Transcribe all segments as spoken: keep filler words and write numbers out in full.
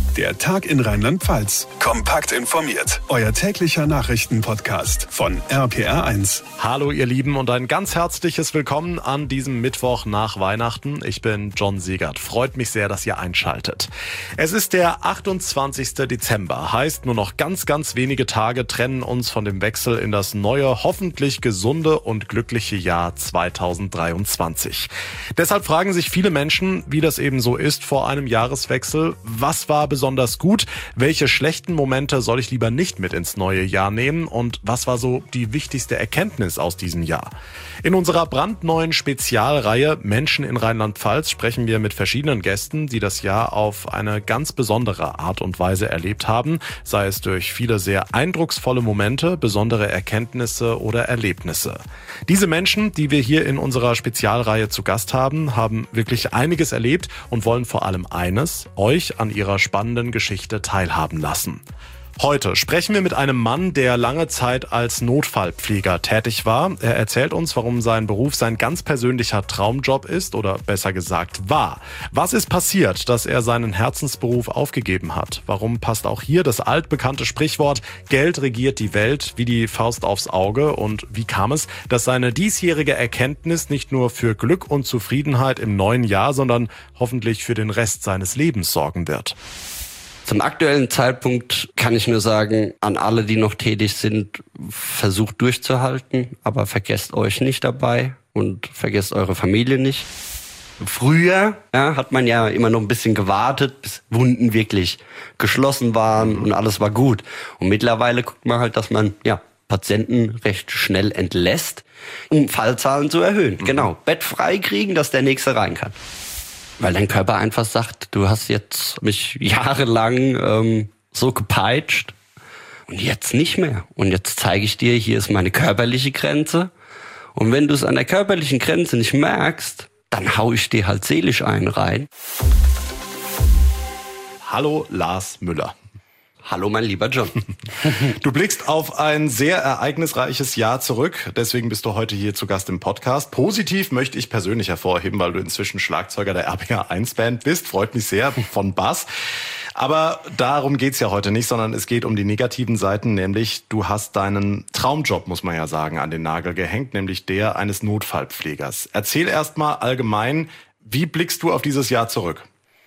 Der Tag in Rheinland-Pfalz. Kompakt informiert. Euer täglicher Nachrichtenpodcast von R P R eins. Hallo ihr Lieben und ein ganz herzliches Willkommen an diesem Mittwoch nach Weihnachten. Ich bin John Siegert. Freut mich sehr, dass ihr einschaltet. Es ist der achtundzwanzigste Dezember. Heißt, nur noch ganz, ganz wenige Tage trennen uns von dem Wechsel in das neue, hoffentlich gesunde und glückliche Jahr zweitausenddreiundzwanzig. Deshalb fragen sich viele Menschen, wie das eben so ist vor einem Jahreswechsel. Was war besonders gut? Welche schlechten Momente soll ich lieber nicht mit ins neue Jahr nehmen? Und was war so die wichtigste Erkenntnis aus diesem Jahr? In unserer brandneuen Spezialreihe Menschen in Rheinland-Pfalz sprechen wir mit verschiedenen Gästen, die das Jahr auf eine ganz besondere Art und Weise erlebt haben, sei es durch viele sehr eindrucksvolle Momente, besondere Erkenntnisse oder Erlebnisse. Diese Menschen, die wir hier in unserer Spezialreihe zu Gast haben, haben wirklich einiges erlebt und wollen vor allem eines, euch an ihrer spannenden Geschichte teilhaben lassen. Heute sprechen wir mit einem Mann, der lange Zeit als Notfallpfleger tätig war. Er erzählt uns, warum sein Beruf sein ganz persönlicher Traumjob ist oder besser gesagt war. Was ist passiert, dass er seinen Herzensberuf aufgegeben hat? Warum passt auch hier das altbekannte Sprichwort Geld regiert die Welt wie die Faust aufs Auge? Und wie kam es, dass seine diesjährige Erkenntnis nicht nur für Glück und Zufriedenheit im neuen Jahr, sondern hoffentlich für den Rest seines Lebens sorgen wird? Zum aktuellen Zeitpunkt kann ich nur sagen, an alle, die noch tätig sind, versucht durchzuhalten, aber vergesst euch nicht dabei und vergesst eure Familie nicht. Früher ja, hat man ja immer noch ein bisschen gewartet, bis Wunden wirklich geschlossen waren und alles war gut. Und mittlerweile guckt man halt, dass man ja Patienten recht schnell entlässt, um Fallzahlen zu erhöhen. Mhm. Genau, Bett frei kriegen, dass der Nächste rein kann. Weil dein Körper einfach sagt, du hast jetzt mich jahrelang ähm, so gepeitscht und jetzt nicht mehr. Und jetzt zeige ich dir, hier ist meine körperliche Grenze. Und wenn du es an der körperlichen Grenze nicht merkst, dann hau ich dir halt seelisch einen rein. Hallo Lars Müller. Hallo, mein lieber John. Du blickst auf ein sehr ereignisreiches Jahr zurück. Deswegen bist du heute hier zu Gast im Podcast. Positiv möchte ich persönlich hervorheben, weil du inzwischen Schlagzeuger der R P R eins Band bist. Freut mich sehr, von Bass. Aber darum geht's ja heute nicht, sondern es geht um die negativen Seiten, nämlich du hast deinen Traumjob, muss man ja sagen, an den Nagel gehängt, nämlich der eines Notfallpflegers. Erzähl erst mal allgemein, wie blickst du auf dieses Jahr zurück?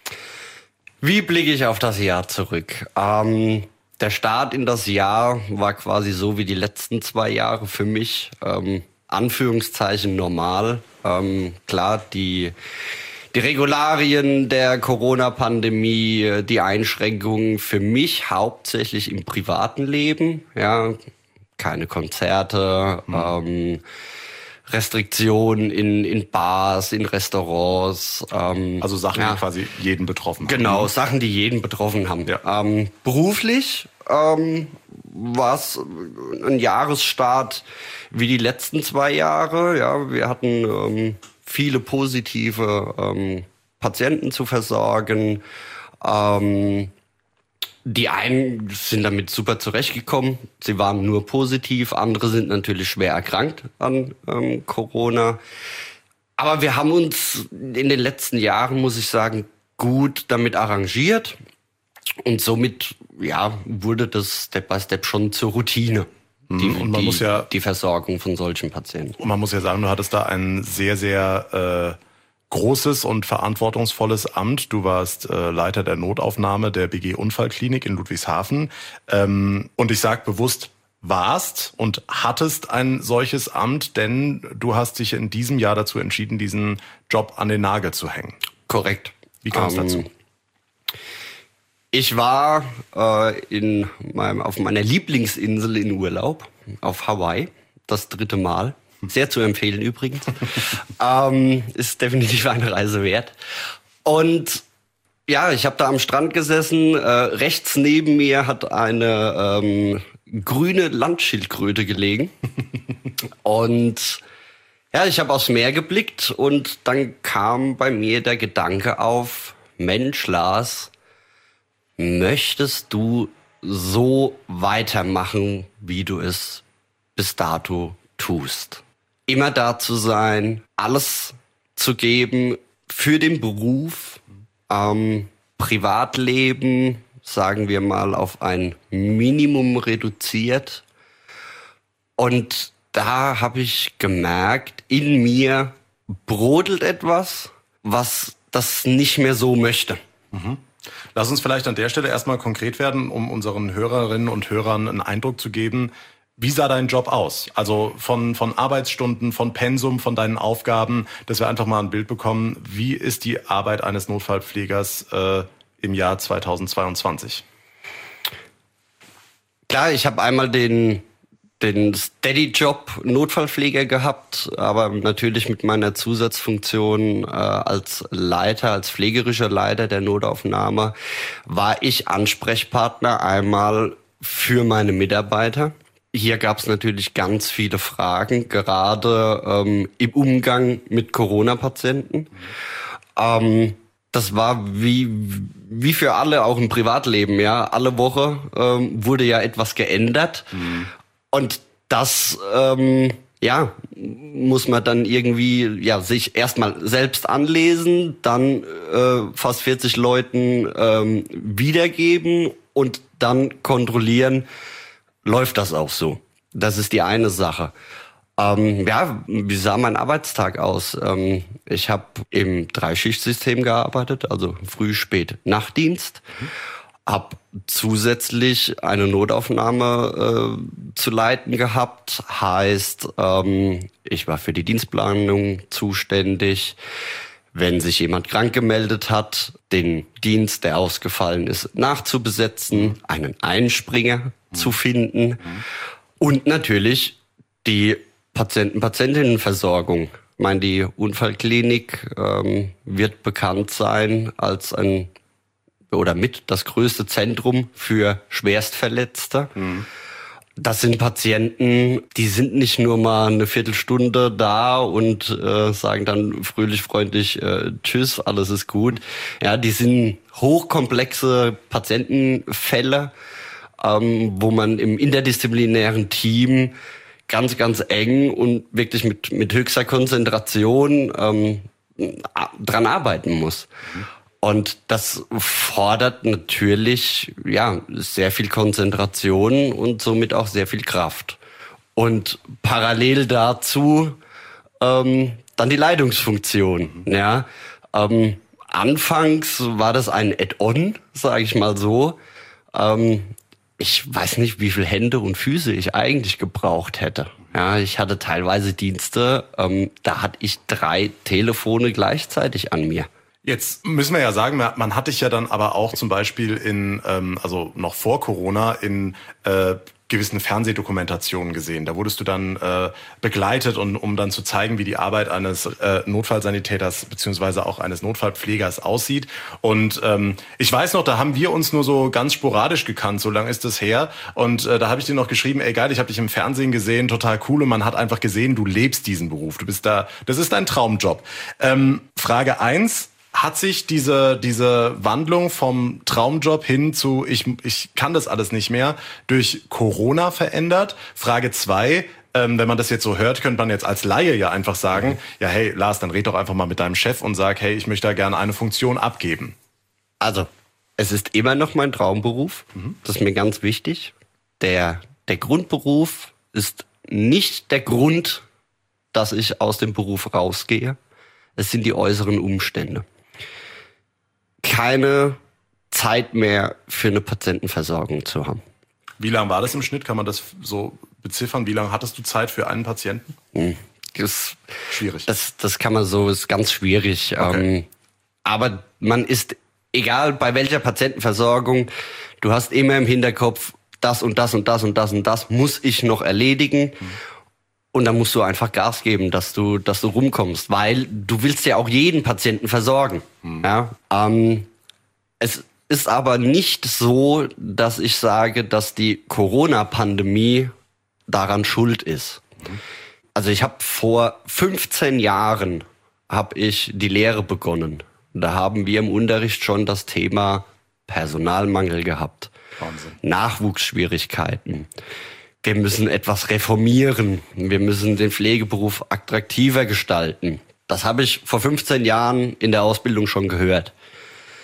Wie blicke ich auf das Jahr zurück? Ähm, der Start in das Jahr war quasi so wie die letzten zwei Jahre für mich. Ähm, Anführungszeichen normal. Ähm, klar, die, die Regularien der Corona-Pandemie, die Einschränkungen für mich hauptsächlich im privaten Leben. Ja, keine Konzerte, mhm. ähm, Restriktionen in, in Bars, in Restaurants. Ähm, also Sachen, ja, die quasi jeden betroffen haben. Genau, Sachen, die jeden betroffen haben. Ja. Ähm, beruflich ähm, war es ein Jahresstart wie die letzten zwei Jahre. Ja, wir hatten ähm, viele positive ähm, Patienten zu versorgen. Ähm, Die einen sind damit super zurechtgekommen. Sie waren nur positiv. Andere sind natürlich schwer erkrankt an ähm, Corona. Aber wir haben uns in den letzten Jahren, muss ich sagen, gut damit arrangiert. Und somit ja, wurde das Step by Step schon zur Routine. Die, und man die, muss ja, die Versorgung von solchen Patienten. Und man muss ja sagen, du hattest da ein sehr, sehr äh großes und verantwortungsvolles Amt. Du warst äh, Leiter der Notaufnahme der B G Unfallklinik in Ludwigshafen. Ähm, und ich sage bewusst warst und hattest ein solches Amt, denn du hast dich in diesem Jahr dazu entschieden, diesen Job an den Nagel zu hängen. Korrekt. Wie kam es ähm, dazu? Ich war äh, in meinem, auf meiner Lieblingsinsel in Urlaub, auf Hawaii, das dritte Mal. Sehr zu empfehlen übrigens. ähm, ist definitiv eine Reise wert. Und ja, ich habe da am Strand gesessen. Äh, rechts neben mir hat eine ähm, grüne Landschildkröte gelegen. Und ja, ich habe aufs Meer geblickt und dann kam bei mir der Gedanke auf, Mensch, Lars, möchtest du so weitermachen, wie du es bis dato tust? Immer da zu sein, alles zu geben für den Beruf, ähm, Privatleben, sagen wir mal, auf ein Minimum reduziert. Und da habe ich gemerkt, in mir brodelt etwas, was das nicht mehr so möchte. Mhm. Lass uns vielleicht an der Stelle erstmal konkret werden, um unseren Hörerinnen und Hörern einen Eindruck zu geben. Wie sah dein Job aus? Also von, von Arbeitsstunden, von Pensum, von deinen Aufgaben, dass wir einfach mal ein Bild bekommen. Wie ist die Arbeit eines Notfallpflegers äh, im Jahr zweitausendzweiundzwanzig? Klar, ich habe einmal den, den Steady-Job Notfallpfleger gehabt, aber natürlich mit meiner Zusatzfunktion äh, als Leiter, als pflegerischer Leiter der Notaufnahme, war ich Ansprechpartner einmal für meine Mitarbeiter. Hier gab es natürlich ganz viele Fragen, gerade ähm, im Umgang mit Corona-Patienten. Ähm, das war wie wie für alle auch im Privatleben, ja. Alle Woche ähm, wurde ja etwas geändert. Mhm. Und das, ähm, ja, muss man dann irgendwie, ja, sich erstmal selbst anlesen, dann äh, fast vierzig Leuten ähm, wiedergeben und dann kontrollieren, läuft das auch so. Das ist die eine Sache. Ähm, ja, wie sah mein Arbeitstag aus? Ähm, ich habe im Dreischichtsystem gearbeitet, also Früh-, Spät-, Nachtdienst. Mhm. Hab zusätzlich eine Notaufnahme äh, zu leiten gehabt. Heißt, ähm, ich war für die Dienstplanung zuständig. Wenn sich jemand krank gemeldet hat, den Dienst, der ausgefallen ist, nachzubesetzen, einen Einspringer mhm. zu finden mhm. und natürlich die Patienten-Patientinnenversorgung. Ich meine, die Unfallklinik ähm, wird bekannt sein als ein oder mit das größte Zentrum für Schwerstverletzte. Mhm. Das sind Patienten, die sind nicht nur mal eine Viertelstunde da und äh, sagen dann fröhlich, freundlich äh, Tschüss, alles ist gut. Ja, die sind hochkomplexe Patientenfälle, ähm, wo man im interdisziplinären Team ganz, ganz eng und wirklich mit mit höchster Konzentration ähm, dran arbeiten muss. Mhm. Und das fordert natürlich, ja, sehr viel Konzentration und somit auch sehr viel Kraft. Und parallel dazu ähm, dann die Leitungsfunktion. Ja, ähm, anfangs war das ein Add-on, sage ich mal so. Ähm, ich weiß nicht, wie viele Hände und Füße ich eigentlich gebraucht hätte. Ja, ich hatte teilweise Dienste, ähm, da hatte ich drei Telefone gleichzeitig an mir. Jetzt müssen wir ja sagen, man hat dich ja dann aber auch zum Beispiel in, ähm, also noch vor Corona, in äh, gewissen Fernsehdokumentationen gesehen. Da wurdest du dann äh, begleitet, und, um dann zu zeigen, wie die Arbeit eines äh, Notfallsanitäters beziehungsweise auch eines Notfallpflegers aussieht. Und ähm, ich weiß noch, da haben wir uns nur so ganz sporadisch gekannt, so lange ist das her. Und äh, da habe ich dir noch geschrieben, ey geil, ich habe dich im Fernsehen gesehen, total cool. Und man hat einfach gesehen, du lebst diesen Beruf. Du bist da, das ist dein Traumjob. Ähm, Frage eins. Hat sich diese diese Wandlung vom Traumjob hin zu ich ich kann das alles nicht mehr durch Corona verändert? Frage zwei, ähm, wenn man das jetzt so hört, könnte man jetzt als Laie ja einfach sagen, ja hey Lars, dann red doch einfach mal mit deinem Chef und sag, hey, ich möchte da gerne eine Funktion abgeben. Also, es ist immer noch mein Traumberuf, mhm. das ist mir ganz wichtig. Der der Grundberuf ist nicht der Grund, dass ich aus dem Beruf rausgehe. Es sind die äußeren Umstände. Keine Zeit mehr für eine Patientenversorgung zu haben. Wie lange war das im Schnitt? Kann man das so beziffern? Wie lange hattest du Zeit für einen Patienten? Das, schwierig. Das, das kann man so, ist ganz schwierig. Okay. Ähm, aber man ist, egal bei welcher Patientenversorgung, du hast immer im Hinterkopf, das und das und das und das und das muss ich noch erledigen. Mhm. Und dann musst du einfach Gas geben, dass du, dass du rumkommst, weil du willst ja auch jeden Patienten versorgen. Hm. Ja, ähm, es ist aber nicht so, dass ich sage, dass die Corona-Pandemie daran schuld ist. Hm. Also ich habe vor fünfzehn Jahren habe ich die Lehre begonnen. Da haben wir im Unterricht schon das Thema Personalmangel gehabt. Wahnsinn. Nachwuchsschwierigkeiten. Wir müssen etwas reformieren. Wir müssen den Pflegeberuf attraktiver gestalten. Das habe ich vor fünfzehn Jahren in der Ausbildung schon gehört.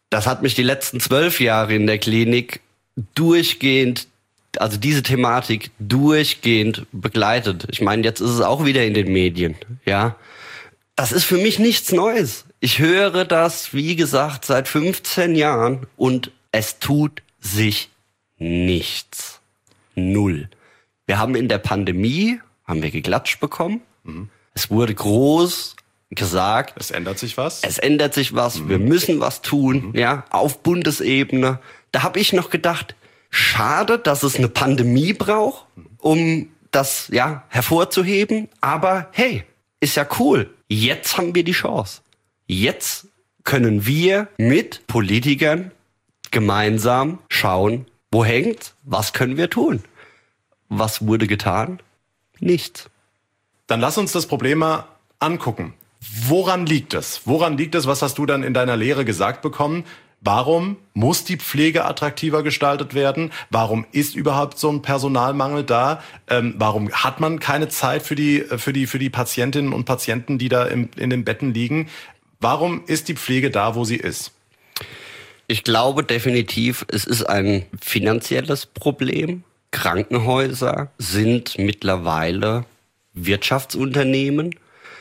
Das hat mich die letzten zwölf Jahre in der Klinik durchgehend, also diese Thematik durchgehend begleitet. Ich meine, jetzt ist es auch wieder in den Medien, ja. Das ist für mich nichts Neues. Ich höre das, wie gesagt, seit fünfzehn Jahren und es tut sich nichts. Null. Wir haben in der Pandemie, haben wir geklatscht bekommen. Mhm. Es wurde groß gesagt. Es ändert sich was. Es ändert sich was. Mhm. Wir müssen was tun, mhm. ja, auf Bundesebene. Da habe ich noch gedacht, schade, dass es eine Pandemie braucht, um das, ja, hervorzuheben. Aber hey, ist ja cool. Jetzt haben wir die Chance. Jetzt können wir mit Politikern gemeinsam schauen, wo hängt's, was können wir tun. Was wurde getan? Nichts. Dann lass uns das Problem mal angucken. Woran liegt es? Woran liegt es? Was hast du dann in deiner Lehre gesagt bekommen? Warum muss die Pflege attraktiver gestaltet werden? Warum ist überhaupt so ein Personalmangel da? Ähm, warum hat man keine Zeit für die, für die, für die Patientinnen und Patienten, die da im, in den Betten liegen? Warum ist die Pflege da, wo sie ist? Ich glaube definitiv, es ist ein finanzielles Problem. Krankenhäuser sind mittlerweile Wirtschaftsunternehmen,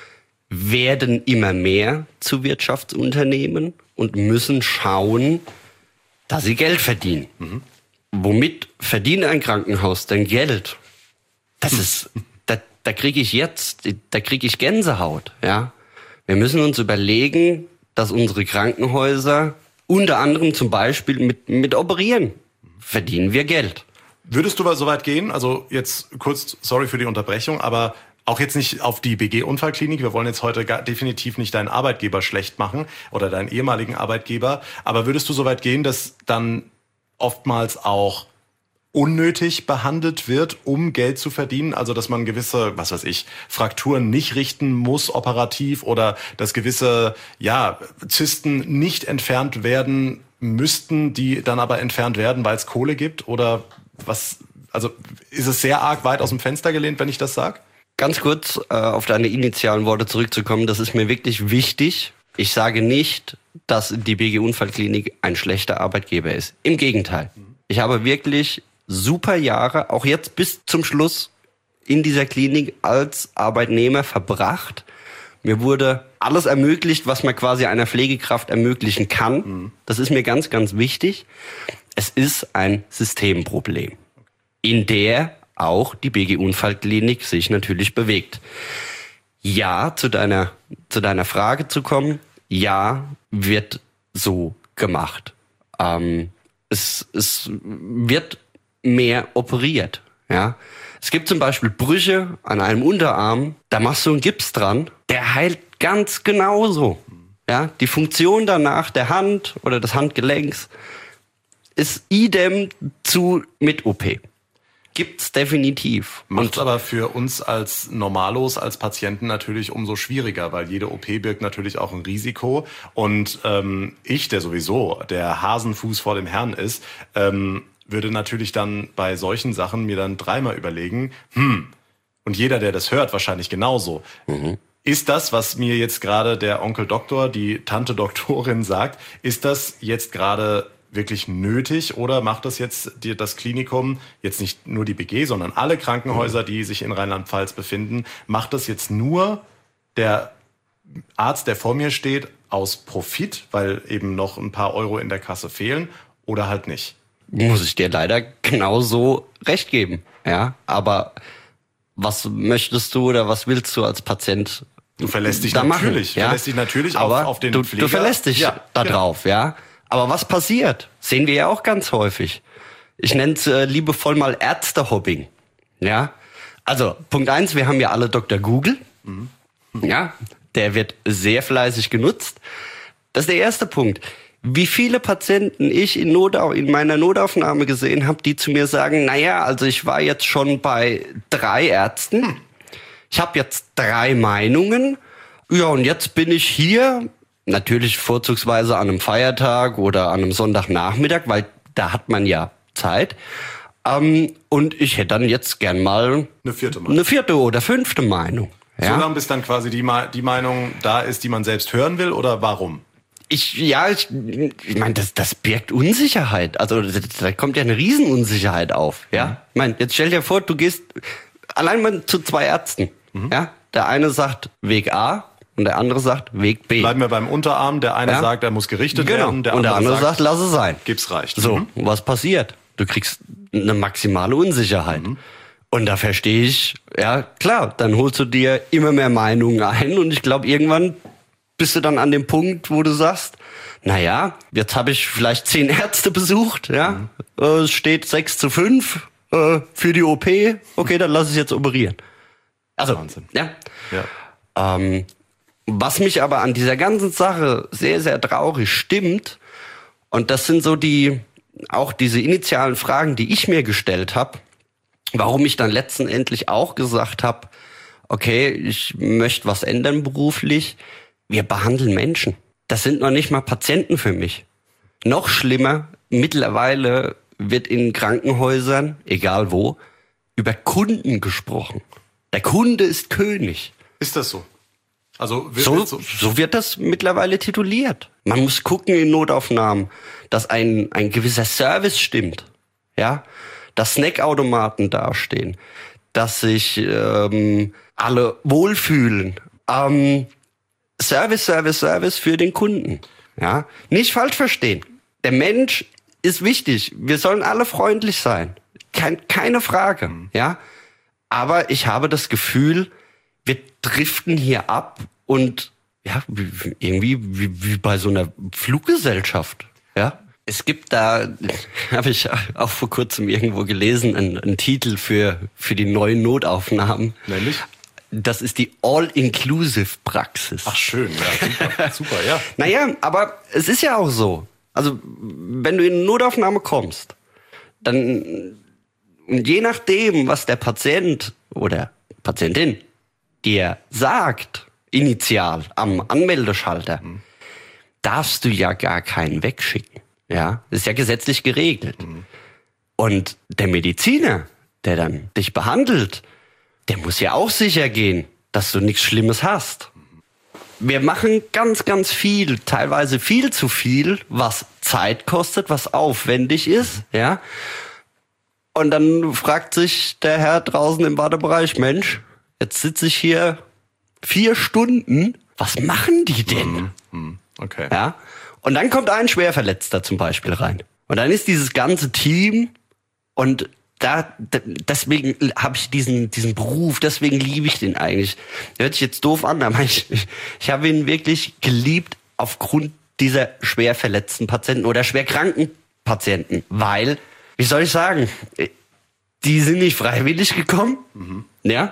werden immer mehr zu Wirtschaftsunternehmen und müssen schauen, dass sie Geld verdienen. Mhm. Womit verdient ein Krankenhaus denn Geld? Das ist, da, da kriege ich jetzt, da kriege ich Gänsehaut. Ja, wir müssen uns überlegen, dass unsere Krankenhäuser unter anderem zum Beispiel mit, mit Operieren verdienen wir Geld. Würdest du mal so weit gehen? Also jetzt kurz, sorry für die Unterbrechung, aber auch jetzt nicht auf die B G-Unfallklinik. Wir wollen jetzt heute gar, definitiv nicht deinen Arbeitgeber schlecht machen oder deinen ehemaligen Arbeitgeber. Aber würdest du so weit gehen, dass dann oftmals auch unnötig behandelt wird, um Geld zu verdienen? Also dass man gewisse, was weiß ich, Frakturen nicht richten muss operativ oder dass gewisse, ja, Zysten nicht entfernt werden müssten, die dann aber entfernt werden, weil es Kohle gibt? Oder was? Also ist es sehr arg weit aus dem Fenster gelehnt, wenn ich das sage? Ganz kurz äh, auf deine initialen Worte zurückzukommen, das ist mir wirklich wichtig. Ich sage nicht, dass die B G-Unfallklinik ein schlechter Arbeitgeber ist. Im Gegenteil. Ich habe wirklich super Jahre, auch jetzt bis zum Schluss, in dieser Klinik als Arbeitnehmer verbracht. Mir wurde alles ermöglicht, was man quasi einer Pflegekraft ermöglichen kann. Mhm. Das ist mir ganz, ganz wichtig. Es ist ein Systemproblem, in der auch die B G-Unfallklinik sich natürlich bewegt. Ja, zu deiner, zu deiner Frage zu kommen, ja, wird so gemacht. Ähm, es, es wird mehr operiert, ja. Es gibt zum Beispiel Brüche an einem Unterarm, da machst du einen Gips dran, der heilt ganz genauso. Ja, die Funktion danach der Hand oder des Handgelenks ist idem zu mit O P. Gibt's definitiv. Macht aber für uns als Normalos, als Patienten natürlich umso schwieriger, weil jede O P birgt natürlich auch ein Risiko. Und ähm, ich, der sowieso der Hasenfuß vor dem Herrn ist, ähm, würde natürlich dann bei solchen Sachen mir dann dreimal überlegen, hm, und jeder, der das hört, wahrscheinlich genauso. Mhm. Ist das, was mir jetzt gerade der Onkel Doktor, die Tante Doktorin sagt, ist das jetzt gerade wirklich nötig oder macht das jetzt die, das Klinikum, jetzt nicht nur die B G, sondern alle Krankenhäuser, die sich in Rheinland-Pfalz befinden, macht das jetzt nur der Arzt, der vor mir steht, aus Profit, weil eben noch ein paar Euro in der Kasse fehlen oder halt nicht? Muss ich dir leider genauso recht geben, ja, aber was möchtest du oder was willst du als Patient? Du verlässt dich natürlich, machen, ja? verlässt dich natürlich aber auf, auf den du, Pfleger. Du verlässt dich ja, da genau. drauf, ja. Aber was passiert? Sehen wir ja auch ganz häufig. Ich nenne es äh, liebevoll mal Ärztehopping. Ja. Also, Punkt eins, wir haben ja alle Doktor Google. Mhm. Ja. Der wird sehr fleißig genutzt. Das ist der erste Punkt. Wie viele Patienten ich in, Notau- in meiner Notaufnahme gesehen habe, die zu mir sagen, naja, also ich war jetzt schon bei drei Ärzten. Hm. Ich habe jetzt drei Meinungen. Ja, und jetzt bin ich hier. Natürlich vorzugsweise an einem Feiertag oder an einem Sonntagnachmittag, weil da hat man ja Zeit. Ähm, und ich hätte dann jetzt gern mal eine vierte Meinung. Eine vierte oder fünfte Meinung. Ja? So lange bis dann quasi die, die Meinung da ist, die man selbst hören will, oder warum? Ich, ja, ich, ich meine, das, das birgt Unsicherheit. Also da kommt ja eine Riesenunsicherheit auf. Ja, mhm. Ich meine, jetzt stell dir vor, du gehst allein mal zu zwei Ärzten. Mhm. Ja, der eine sagt Weg A und der andere sagt Weg B. Bleiben wir beim Unterarm. Der eine ja. sagt, er muss gerichtet genau. werden. Der und der andere sagt, sagt, lass es sein. Gib's reicht. So, mhm. was passiert? Du kriegst eine maximale Unsicherheit. Mhm. Und da verstehe ich, ja klar, dann holst du dir immer mehr Meinungen ein und ich glaube, irgendwann bist du dann an dem Punkt, wo du sagst, naja, jetzt habe ich vielleicht zehn Ärzte besucht, ja, mhm. äh, es steht sechs zu fünf äh, für die O P, okay, dann lass ich jetzt operieren. Also, Wahnsinn. ja. ja. Ähm, was mich aber an dieser ganzen Sache sehr, sehr traurig stimmt, und das sind so die, auch diese initialen Fragen, die ich mir gestellt habe, warum ich dann letztendlich auch gesagt habe, okay, ich möchte was ändern beruflich. Wir behandeln Menschen. Das sind noch nicht mal Patienten für mich. Noch schlimmer, mittlerweile wird in Krankenhäusern, egal wo, über Kunden gesprochen. Der Kunde ist König. Ist das so? Also wird so, so, so wird das mittlerweile tituliert. Man muss gucken in Notaufnahmen, dass ein, ein gewisser Service stimmt. Ja, dass Snackautomaten dastehen, dass sich ähm, alle wohlfühlen. Ähm, Service, Service, Service für den Kunden. Ja, nicht falsch verstehen. Der Mensch ist wichtig. Wir sollen alle freundlich sein. Kein, keine Frage. Ja, aber ich habe das Gefühl, wir driften hier ab und ja, irgendwie wie, wie bei so einer Fluggesellschaft. Ja, es gibt da, habe ich auch vor kurzem irgendwo gelesen, einen, einen Titel für für die neuen Notaufnahmen. Nämlich? Das ist die All-Inclusive-Praxis. Ach schön, ja, super, super, ja. Naja, aber es ist ja auch so. Also, wenn du in eine Notaufnahme kommst, dann, je nachdem, was der Patient oder Patientin dir sagt, initial am Anmeldeschalter, mhm. darfst du ja gar keinen wegschicken. Ja, das ist ja gesetzlich geregelt. Mhm. Und der Mediziner, der dann dich behandelt, der muss ja auch sicher gehen, dass du nichts Schlimmes hast. Wir machen ganz, ganz viel, teilweise viel zu viel, was Zeit kostet, was aufwendig ist, ja. Und dann fragt sich der Herr draußen im Wartebereich, Mensch, jetzt sitze ich hier vier Stunden, was machen die denn? Mhm. Okay. Ja. Und dann kommt ein Schwerverletzter zum Beispiel rein. Und dann ist dieses ganze Team und Da, deswegen habe ich diesen diesen Beruf, deswegen liebe ich den eigentlich. Hört sich jetzt doof an, aber ich, ich habe ihn wirklich geliebt aufgrund dieser schwer verletzten Patienten oder schwer kranken Patienten. Weil, wie soll ich sagen, die sind nicht freiwillig gekommen, mhm. ja,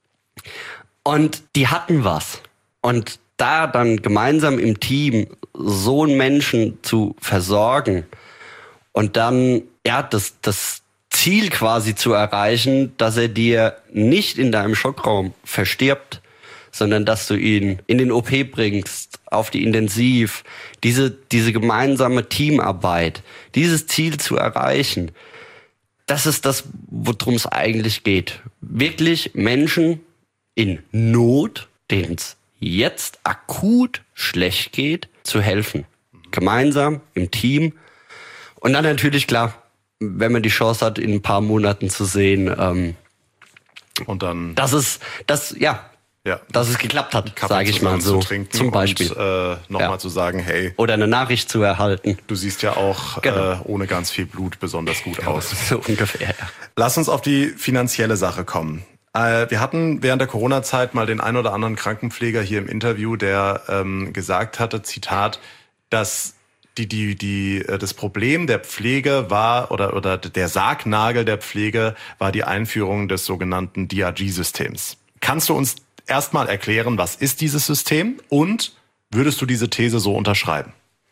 und die hatten was. Und da dann gemeinsam im Team so einen Menschen zu versorgen und dann, ja, das, das Ziel quasi zu erreichen, dass er dir nicht in deinem Schockraum verstirbt, sondern dass du ihn in den O P bringst, auf die Intensiv, diese, diese gemeinsame Teamarbeit, dieses Ziel zu erreichen, das ist das, worum es eigentlich geht. Wirklich Menschen in Not, denen es jetzt akut schlecht geht, zu helfen. Gemeinsam, im Team. Und dann natürlich, klar, wenn man die Chance hat, in ein paar Monaten zu sehen, ähm, und dann, dass es, dass, ja, ja, dass es geklappt hat, sage ich mal so, zum Beispiel. Und äh, nochmal ja. zu sagen, hey. Oder eine Nachricht zu erhalten. Du siehst ja auch genau. äh, ohne ganz viel Blut besonders gut ja, aus. So ungefähr, ja. Lass uns auf die finanzielle Sache kommen. Äh, wir hatten während der Corona-Zeit mal den ein oder anderen Krankenpfleger hier im Interview, der ähm, gesagt hatte, Zitat, dass Die, die, die, das Problem der Pflege war, oder, oder der Sargnagel der Pflege war die Einführung des sogenannten D R G-Systems. Kannst du uns erstmal erklären, was ist dieses System und würdest du diese These so unterschreiben?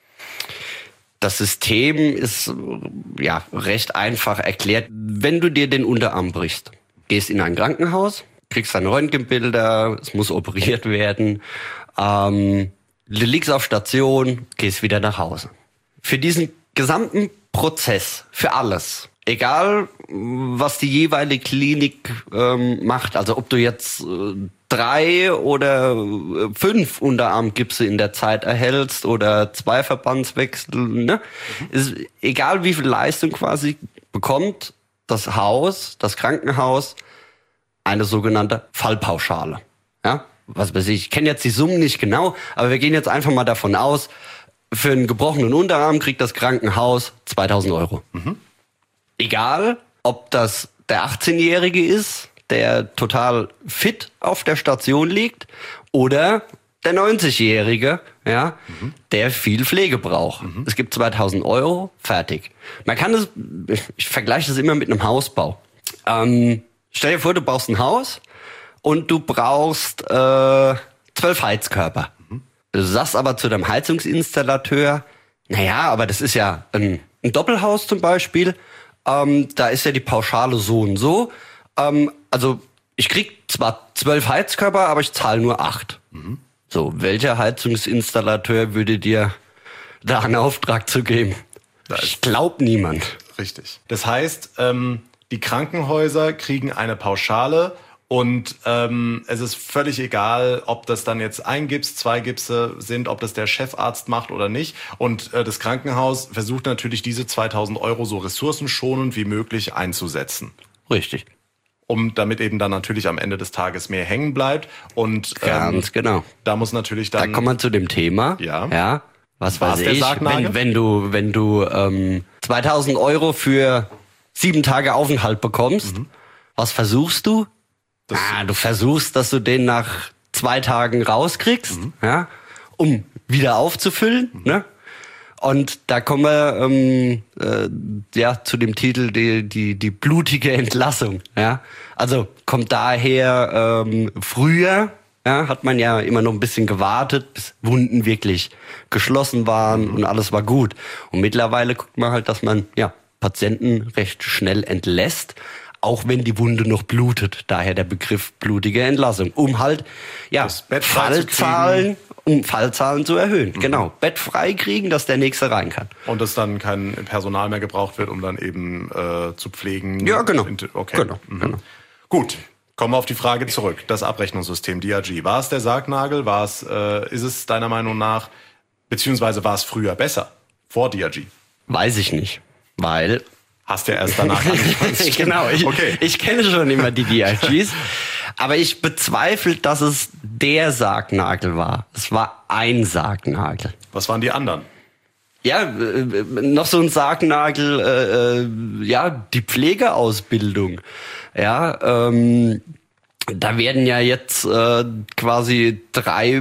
Das System ist, ja, recht einfach erklärt. Wenn du dir den Unterarm brichst, gehst in ein Krankenhaus, kriegst dann Röntgenbilder, es muss operiert werden, ähm, du liegst auf Station, gehst wieder nach Hause. Für diesen gesamten Prozess, für alles, egal was die jeweilige Klinik ähm, macht, also ob du jetzt äh, drei oder fünf Unterarmgipse in der Zeit erhältst oder zwei Verbandswechsel, ne? Mhm. Ist egal, wie viel Leistung quasi bekommt das Haus, das Krankenhaus, eine sogenannte Fallpauschale. Ja? Was weiß ich, ich kenne jetzt die Summen nicht genau, aber wir gehen jetzt einfach mal davon aus, für einen gebrochenen Unterarm kriegt das Krankenhaus zweitausend Euro. Mhm. Egal, ob das der achtzehnjährige ist, der total fit auf der Station liegt, oder der neunzigjährige, ja, mhm. der viel Pflege braucht. Mhm. Es gibt zweitausend Euro, fertig. Man kann das, ich vergleiche das immer mit einem Hausbau. Ähm, stell dir vor, du baust ein Haus und du brauchst äh, zwölf Heizkörper. Mhm. Du sagst aber zu deinem Heizungsinstallateur, naja, aber das ist ja ein, ein Doppelhaus zum Beispiel, ähm, da ist ja die Pauschale so und so. Ähm, also ich krieg zwar zwölf Heizkörper, aber ich zahle nur acht. Mhm. So, welcher Heizungsinstallateur würde dir da einen Auftrag zu geben? Ich glaube niemand. Richtig. Das heißt, ähm, die Krankenhäuser kriegen eine Pauschale und ähm, es ist völlig egal, ob das dann jetzt ein Gips, zwei Gipse sind, ob das der Chefarzt macht oder nicht. Und äh, das Krankenhaus versucht natürlich, diese zweitausend Euro so ressourcenschonend wie möglich einzusetzen. Richtig. Um damit eben dann natürlich am Ende des Tages mehr hängen bleibt. Und ähm, ganz genau. Da muss natürlich dann. Da kommen wir zu dem Thema. Ja. Ja. Was weiß der ich? Sargnagel? Wenn, wenn du wenn du ähm, zweitausend Euro für sieben Tage Aufenthalt bekommst, mhm. was versuchst du? Das ah, du versuchst, dass du den nach zwei Tagen rauskriegst, mhm. ja, um wieder aufzufüllen, mhm. ne? Und da kommen wir ähm, äh, ja zu dem Titel die die die blutige Entlassung. Ja, also kommt daher ähm, früher. Ja, hat man ja immer noch ein bisschen gewartet, bis Wunden wirklich geschlossen waren mhm. und alles war gut. Und mittlerweile guckt man halt, dass man ja Patienten recht schnell entlässt, auch wenn die Wunde noch blutet. Daher der Begriff blutige Entlassung, um halt ja Fallzahlen um Fallzahlen zu erhöhen. Mhm. Genau. Bett frei kriegen, dass der Nächste rein kann. Und dass dann kein Personal mehr gebraucht wird, um dann eben äh, zu pflegen. Ja, genau. Okay. Genau. Mhm. genau. Gut. Kommen wir auf die Frage zurück. Das Abrechnungssystem D R G. War es der Sargnagel? War es, äh, ist es deiner Meinung nach, beziehungsweise war es früher besser? Vor D R G? Weiß ich nicht. Weil... Hast du ja erst danach angefangen. Genau, ich, okay. ich kenne schon immer die D R Gs. Aber ich bezweifle, dass es der Sargnagel war. Es war ein Sargnagel. Was waren die anderen? Ja, äh, noch so ein Sargnagel, äh, äh, ja, die Pflegeausbildung. Ja, ähm, da werden ja jetzt äh, quasi drei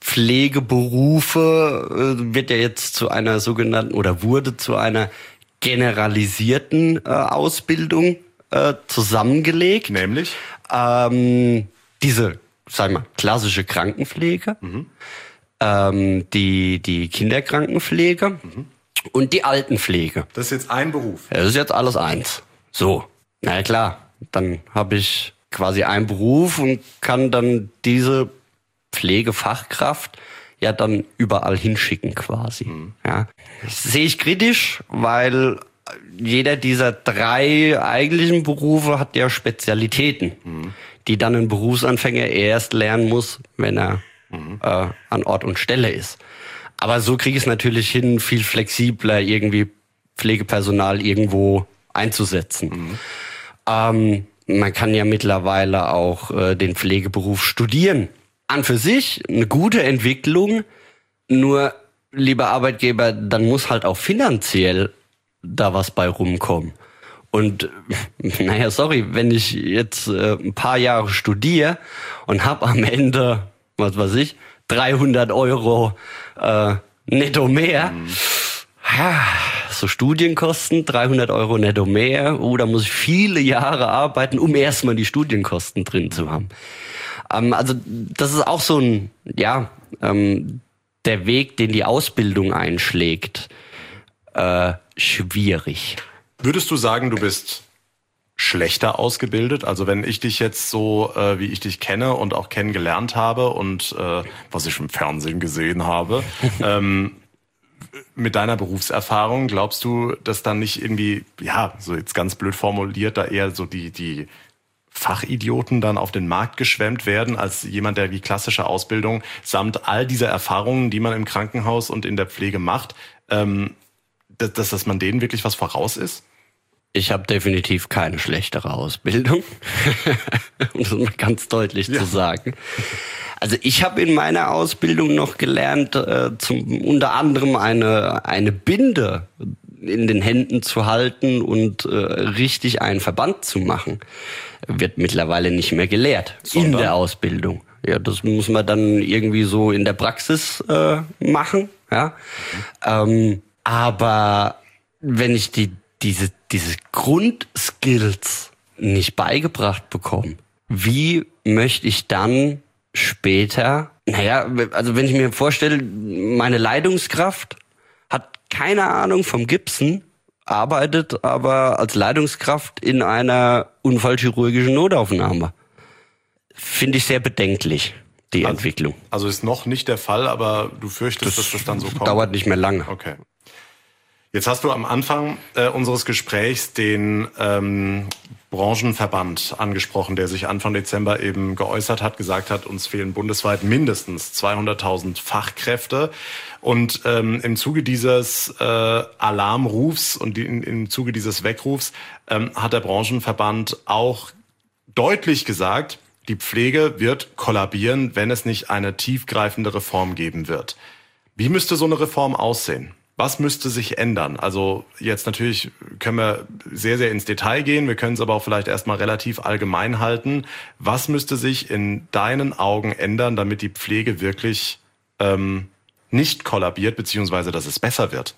Pflegeberufe, äh, wird ja jetzt zu einer sogenannten, oder wurde zu einer generalisierten äh, Ausbildung äh, zusammengelegt. Nämlich? Ähm, diese, sag mal, klassische Krankenpflege, mhm. ähm, die, die Kinderkrankenpflege mhm. und die Altenpflege. Das ist jetzt ein Beruf? Ja, das ist jetzt alles eins. So, na ja, klar, dann habe ich quasi einen Beruf und kann dann diese Pflegefachkraft ja dann überall hinschicken quasi. Mhm. Ja. Das sehe ich kritisch, weil jeder dieser drei eigentlichen Berufe hat ja Spezialitäten, mhm. die dann ein Berufsanfänger erst lernen muss, wenn er mhm. äh, an Ort und Stelle ist. Aber so kriege ich es natürlich hin, viel flexibler irgendwie Pflegepersonal irgendwo einzusetzen. Mhm. Ähm, man kann ja mittlerweile auch äh, den Pflegeberuf studieren. An für sich eine gute Entwicklung, nur, lieber Arbeitgeber, dann muss halt auch finanziell da was bei rumkommen. Und naja, sorry, wenn ich jetzt äh, ein paar Jahre studiere und hab am Ende, was weiß ich, dreihundert Euro äh, netto mehr, mhm. ja, so Studienkosten, dreihundert Euro netto mehr, oh, da muss ich viele Jahre arbeiten, um erstmal die Studienkosten drin zu haben. Ähm, also das ist auch so ein, ja, ähm, der Weg, den die Ausbildung einschlägt, äh, schwierig. Würdest du sagen, du bist schlechter ausgebildet? Also wenn ich dich jetzt so, äh, wie ich dich kenne und auch kennengelernt habe und äh, was ich im Fernsehen gesehen habe, ähm, mit deiner Berufserfahrung, glaubst du, dass dann nicht irgendwie, ja, so jetzt ganz blöd formuliert, da eher so die, die Fachidioten dann auf den Markt geschwemmt werden, als jemand, der die klassische Ausbildung samt all dieser Erfahrungen, die man im Krankenhaus und in der Pflege macht, ähm, dass, dass man denen wirklich was voraus ist? Ich habe definitiv keine schlechtere Ausbildung, um das mal ganz deutlich ja. zu sagen. Also ich habe in meiner Ausbildung noch gelernt, äh, zum, unter anderem eine eine Binde in den Händen zu halten und äh, richtig einen Verband zu machen. Wird mittlerweile nicht mehr gelehrt. Sondern? In der Ausbildung. Ja, das muss man dann irgendwie so in der Praxis äh, machen. Ja, mhm. ähm, aber wenn ich die diese diese Grundskills nicht beigebracht bekomme, wie möchte ich dann später, naja, also wenn ich mir vorstelle, meine Leitungskraft hat keine Ahnung vom Gipsen, arbeitet aber als Leitungskraft in einer unfallchirurgischen Notaufnahme. Finde ich sehr bedenklich, die also, Entwicklung. Also ist noch nicht der Fall, aber du fürchtest, das dass das dann so kommt? Dauert nicht mehr lange. Okay. Jetzt hast du am Anfang äh, unseres Gesprächs den ähm, Branchenverband angesprochen, der sich Anfang Dezember eben geäußert hat, gesagt hat, uns fehlen bundesweit mindestens zweihunderttausend Fachkräfte. Und ähm, im Zuge dieses äh, Alarmrufs und die, in, im Zuge dieses Weckrufs ähm, hat der Branchenverband auch deutlich gesagt, die Pflege wird kollabieren, wenn es nicht eine tiefgreifende Reform geben wird. Wie müsste so eine Reform aussehen? Was müsste sich ändern? Also jetzt natürlich können wir sehr, sehr ins Detail gehen. Wir können es aber auch vielleicht erstmal relativ allgemein halten. Was müsste sich in deinen Augen ändern, damit die Pflege wirklich ähm, nicht kollabiert, beziehungsweise dass es besser wird?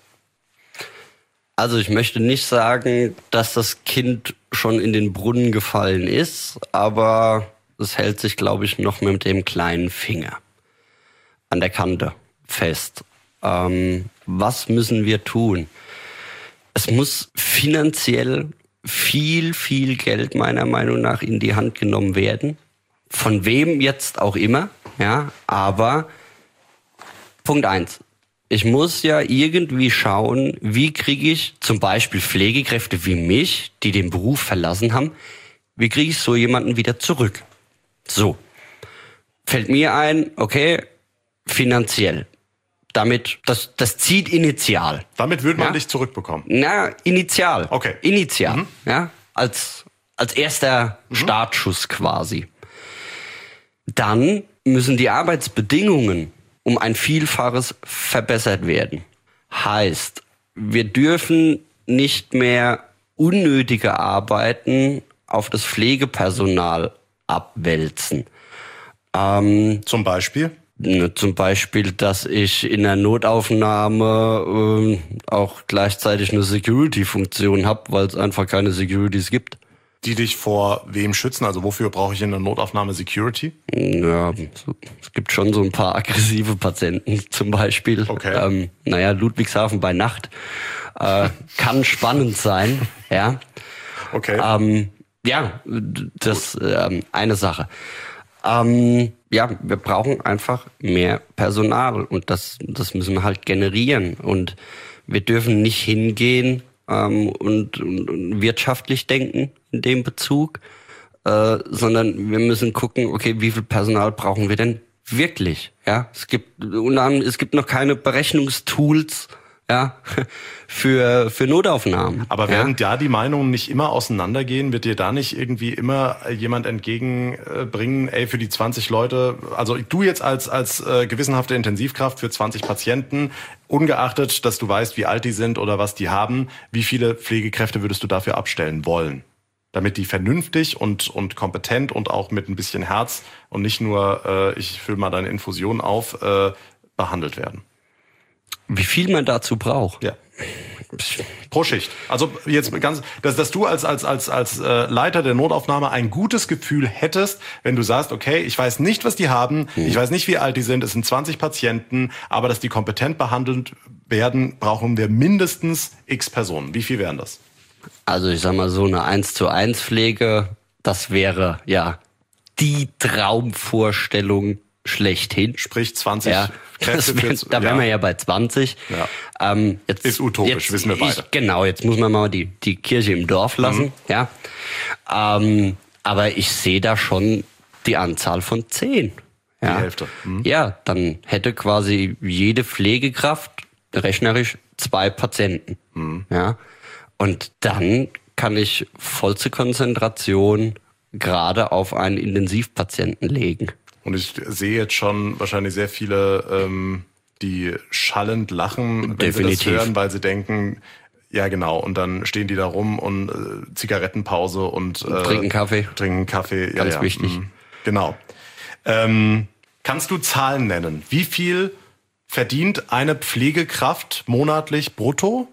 Also ich möchte nicht sagen, dass das Kind schon in den Brunnen gefallen ist, aber es hält sich, glaube ich, noch mit dem kleinen Finger an der Kante fest. Ähm, was müssen wir tun? Es muss finanziell viel, viel Geld meiner Meinung nach in die Hand genommen werden. Von wem jetzt auch immer, ja, aber Punkt eins. Ich muss ja irgendwie schauen, wie kriege ich zum Beispiel Pflegekräfte wie mich, die den Beruf verlassen haben, wie kriege ich so jemanden wieder zurück? So. Fällt mir ein, okay, finanziell. Damit, das, das zieht initial. Damit würde man ja? dich zurückbekommen? Na, initial. Okay. Initial, mhm. ja, als, als erster mhm. Startschuss quasi. Dann müssen die Arbeitsbedingungen um ein Vielfaches verbessert werden. Heißt, wir dürfen nicht mehr unnötige Arbeiten auf das Pflegepersonal abwälzen. Ähm, Zum Beispiel? Zum Beispiel, dass ich in der Notaufnahme äh, auch gleichzeitig eine Security-Funktion habe, weil es einfach keine Securities gibt. Die dich vor wem schützen? Also wofür brauche ich in der Notaufnahme Security? Ja, es gibt schon so ein paar aggressive Patienten zum Beispiel. Okay. Ähm, naja, Ludwigshafen bei Nacht äh, kann spannend sein. Ja. Okay. Ähm, ja, das ähm, eine Sache. Ähm, ja, wir brauchen einfach mehr Personal und das, das müssen wir halt generieren. Und wir dürfen nicht hingehen ähm, und, und, und wirtschaftlich denken in dem Bezug, äh, sondern wir müssen gucken, okay, wie viel Personal brauchen wir denn wirklich? Ja, es gibt, unter anderem, es gibt noch keine Berechnungstools, ja, für, für Notaufnahmen. Aber werden ja. da die Meinungen nicht immer auseinandergehen? Wird dir da nicht irgendwie immer jemand entgegenbringen, ey, für die zwanzig Leute, also du jetzt als, als äh, gewissenhafte Intensivkraft für zwanzig Patienten, ungeachtet, dass du weißt, wie alt die sind oder was die haben, wie viele Pflegekräfte würdest du dafür abstellen wollen? Damit die vernünftig und, und kompetent und auch mit ein bisschen Herz und nicht nur, äh, ich fülle mal deine Infusion auf, äh, behandelt werden. Wie viel man dazu braucht? Ja. Pro Schicht. Also jetzt ganz, dass, dass du als als als als äh, Leiter der Notaufnahme ein gutes Gefühl hättest, wenn du sagst, okay, ich weiß nicht, was die haben, hm. ich weiß nicht, wie alt die sind, es sind zwanzig Patienten, aber dass die kompetent behandelt werden, brauchen wir mindestens x Personen. Wie viel wären das? Also ich sag mal so eine eins zu eins Pflege, das wäre ja die Traumvorstellung schlechthin. Sprich zwanzig ja, Kräfte. Wär, da wären ja. wir ja bei zwanzig. Ja. Ähm, jetzt, ist utopisch, jetzt, wissen wir beide. Ich, genau, jetzt muss man mal die, die Kirche im Dorf lassen. Mhm. Ja. Ähm, Aber ich sehe da schon die Anzahl von zehn. Ja. Die Hälfte. Mhm. Ja, dann hätte quasi jede Pflegekraft rechnerisch zwei Patienten. Mhm. Ja. Und dann kann ich vollste Konzentration gerade auf einen Intensivpatienten legen. Und ich sehe jetzt schon wahrscheinlich sehr viele, ähm, die schallend lachen, wenn Definitiv. sie das hören, weil sie denken, ja genau, und dann stehen die da rum und äh, Zigarettenpause und äh, trinken Kaffee. Trinken Kaffee, ja, Ganz ja. wichtig. Mhm. Genau. Ähm, kannst du Zahlen nennen? Wie viel verdient eine Pflegekraft monatlich brutto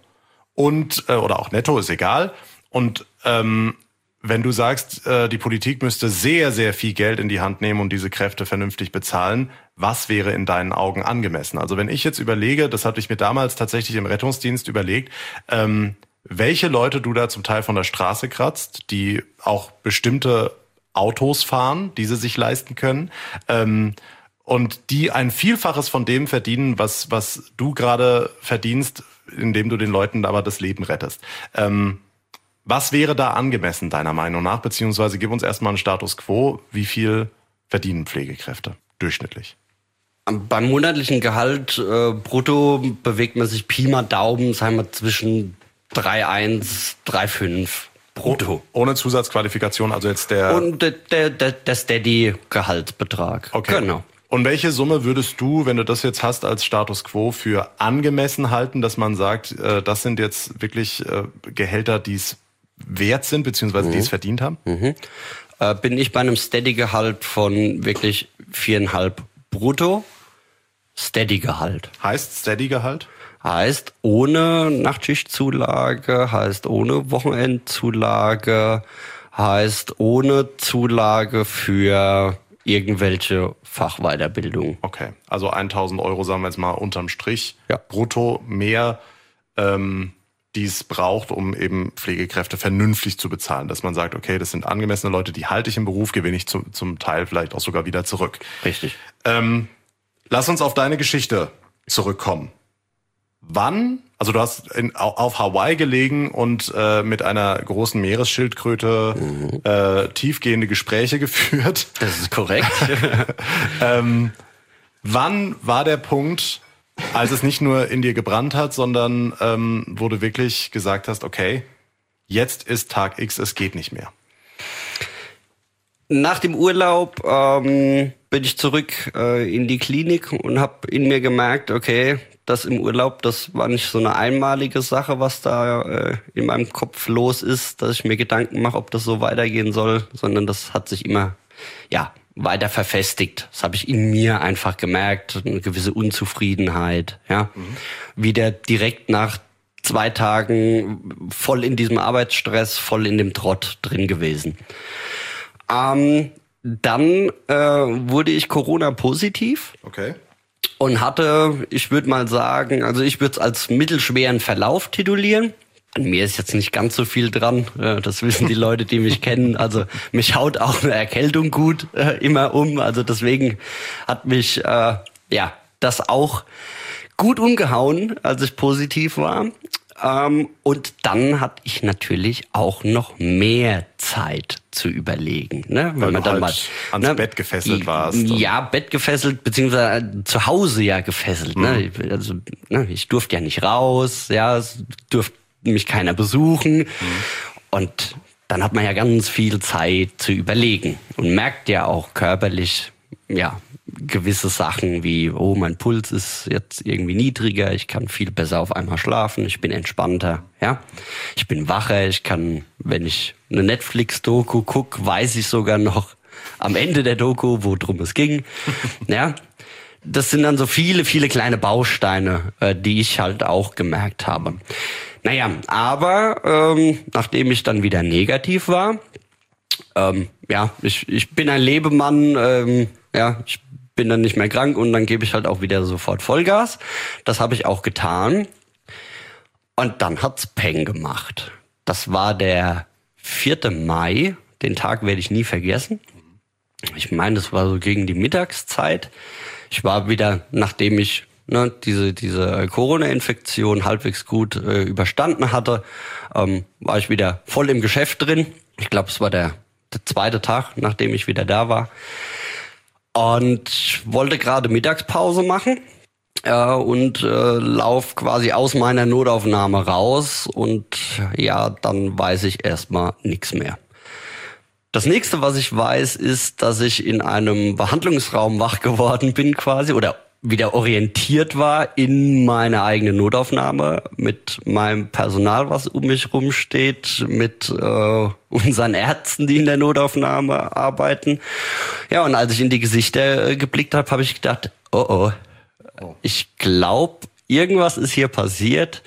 und äh, oder auch netto, ist egal. Und ähm, wenn du sagst, äh, die Politik müsste sehr, sehr viel Geld in die Hand nehmen und diese Kräfte vernünftig bezahlen, was wäre in deinen Augen angemessen? Also wenn ich jetzt überlege, das hatte ich mir damals tatsächlich im Rettungsdienst überlegt, ähm, welche Leute du da zum Teil von der Straße kratzt, die auch bestimmte Autos fahren, die sie sich leisten können, ähm, und die ein Vielfaches von dem verdienen, was was du gerade verdienst, indem du den Leuten aber das Leben rettest. Ähm, was wäre da angemessen, deiner Meinung nach? Beziehungsweise gib uns erstmal einen Status quo. Wie viel verdienen Pflegekräfte durchschnittlich? Beim monatlichen Gehalt äh, brutto bewegt man sich Pi mal Daumen, sagen wir, zwischen drei Komma eins, drei Komma fünf brutto. Ohne Zusatzqualifikation, also jetzt der... Und der, der, der, der Steady-Gehaltsbetrag. Okay. Genau. Und welche Summe würdest du, wenn du das jetzt hast, als Status quo für angemessen halten, dass man sagt, äh, das sind jetzt wirklich äh, Gehälter, die es wert sind, beziehungsweise mhm. die es verdient haben? Mhm. Äh, bin ich bei einem Steady-Gehalt von wirklich viereinhalb brutto. Steady-Gehalt. Heißt Steady-Gehalt? Heißt ohne Nachtschichtzulage, heißt ohne Wochenendzulage, heißt ohne Zulage für irgendwelche Fachweiterbildung. Okay, also tausend Euro, sagen wir jetzt mal unterm Strich, ja. brutto mehr, ähm, die es braucht, um eben Pflegekräfte vernünftig zu bezahlen. Dass man sagt, okay, das sind angemessene Leute, die halte ich im Beruf, gewinne ich zum, zum Teil vielleicht auch sogar wieder zurück. Richtig. Ähm, lass uns auf deine Geschichte zurückkommen. Wann, also du hast in, auf Hawaii gelegen und äh, mit einer großen Meeresschildkröte mhm. äh, tiefgehende Gespräche geführt. Das ist korrekt. ähm, wann war der Punkt, als es nicht nur in dir gebrannt hat, sondern ähm, wo du wirklich gesagt hast, okay, jetzt ist Tag X, es geht nicht mehr? Nach dem Urlaub ähm, bin ich zurück äh, in die Klinik und habe in mir gemerkt, okay, das im Urlaub, das war nicht so eine einmalige Sache, was da äh, in meinem Kopf los ist, dass ich mir Gedanken mache, ob das so weitergehen soll, sondern das hat sich immer ja weiter verfestigt. Das habe ich in mir einfach gemerkt, eine gewisse Unzufriedenheit, ja, mhm. wieder direkt nach zwei Tagen voll in diesem Arbeitsstress, voll in dem Trott drin gewesen. Ähm, dann äh, wurde ich Corona-positiv. Okay. Und hatte, ich würde mal sagen, also ich würde es als mittelschweren Verlauf titulieren. An mir ist jetzt nicht ganz so viel dran, das wissen die Leute, die mich kennen. Also mich haut auch eine Erkältung gut äh, immer um. Also deswegen hat mich äh, ja das auch gut umgehauen, als ich positiv war. Ähm, und dann hatte ich natürlich auch noch mehr Zeit zu überlegen, ne? Wenn Weil man du dann halt mal ans ne, Bett gefesselt die, warst. Ja, Bett gefesselt, beziehungsweise zu Hause ja gefesselt. Mhm. Ne? Also, ne, ich durfte ja nicht raus, ja, es durfte mich keiner besuchen. Mhm. Und dann hat man ja ganz viel Zeit zu überlegen und merkt ja auch körperlich, ja, gewisse Sachen wie, oh, mein Puls ist jetzt irgendwie niedriger, ich kann viel besser auf einmal schlafen, ich bin entspannter, ja. Ich bin wacher, ich kann, wenn ich eine Netflix-Doku gucke, weiß ich sogar noch am Ende der Doku, worum es ging, ja. Das sind dann so viele, viele kleine Bausteine, äh, die ich halt auch gemerkt habe. Naja, aber ähm, nachdem ich dann wieder negativ war, ähm, ja, ich, ich bin ein Lebemann, ähm, ja, ich bin dann nicht mehr krank und dann gebe ich halt auch wieder sofort Vollgas. Das habe ich auch getan. Und dann hat's Peng gemacht. Das war der vierte Mai. Den Tag werde ich nie vergessen. Ich meine, das war so gegen die Mittagszeit. Ich war wieder, nachdem ich ne, diese diese Corona-Infektion halbwegs gut äh, überstanden hatte, ähm, war ich wieder voll im Geschäft drin. Ich glaube, es war der der zweite Tag, nachdem ich wieder da war. Und wollte gerade Mittagspause machen äh, und äh, lauf quasi aus meiner Notaufnahme raus. Und ja, dann weiß ich erstmal nichts mehr. Das nächste, was ich weiß, ist, dass ich in einem Behandlungsraum wach geworden bin quasi oder wieder orientiert war in meiner eigenen Notaufnahme mit meinem Personal, was um mich rumsteht, mit äh, unseren Ärzten, die in der Notaufnahme arbeiten. Ja, und als ich in die Gesichter äh, geblickt habe, habe ich gedacht, oh oh, oh. ich glaube, irgendwas ist hier passiert,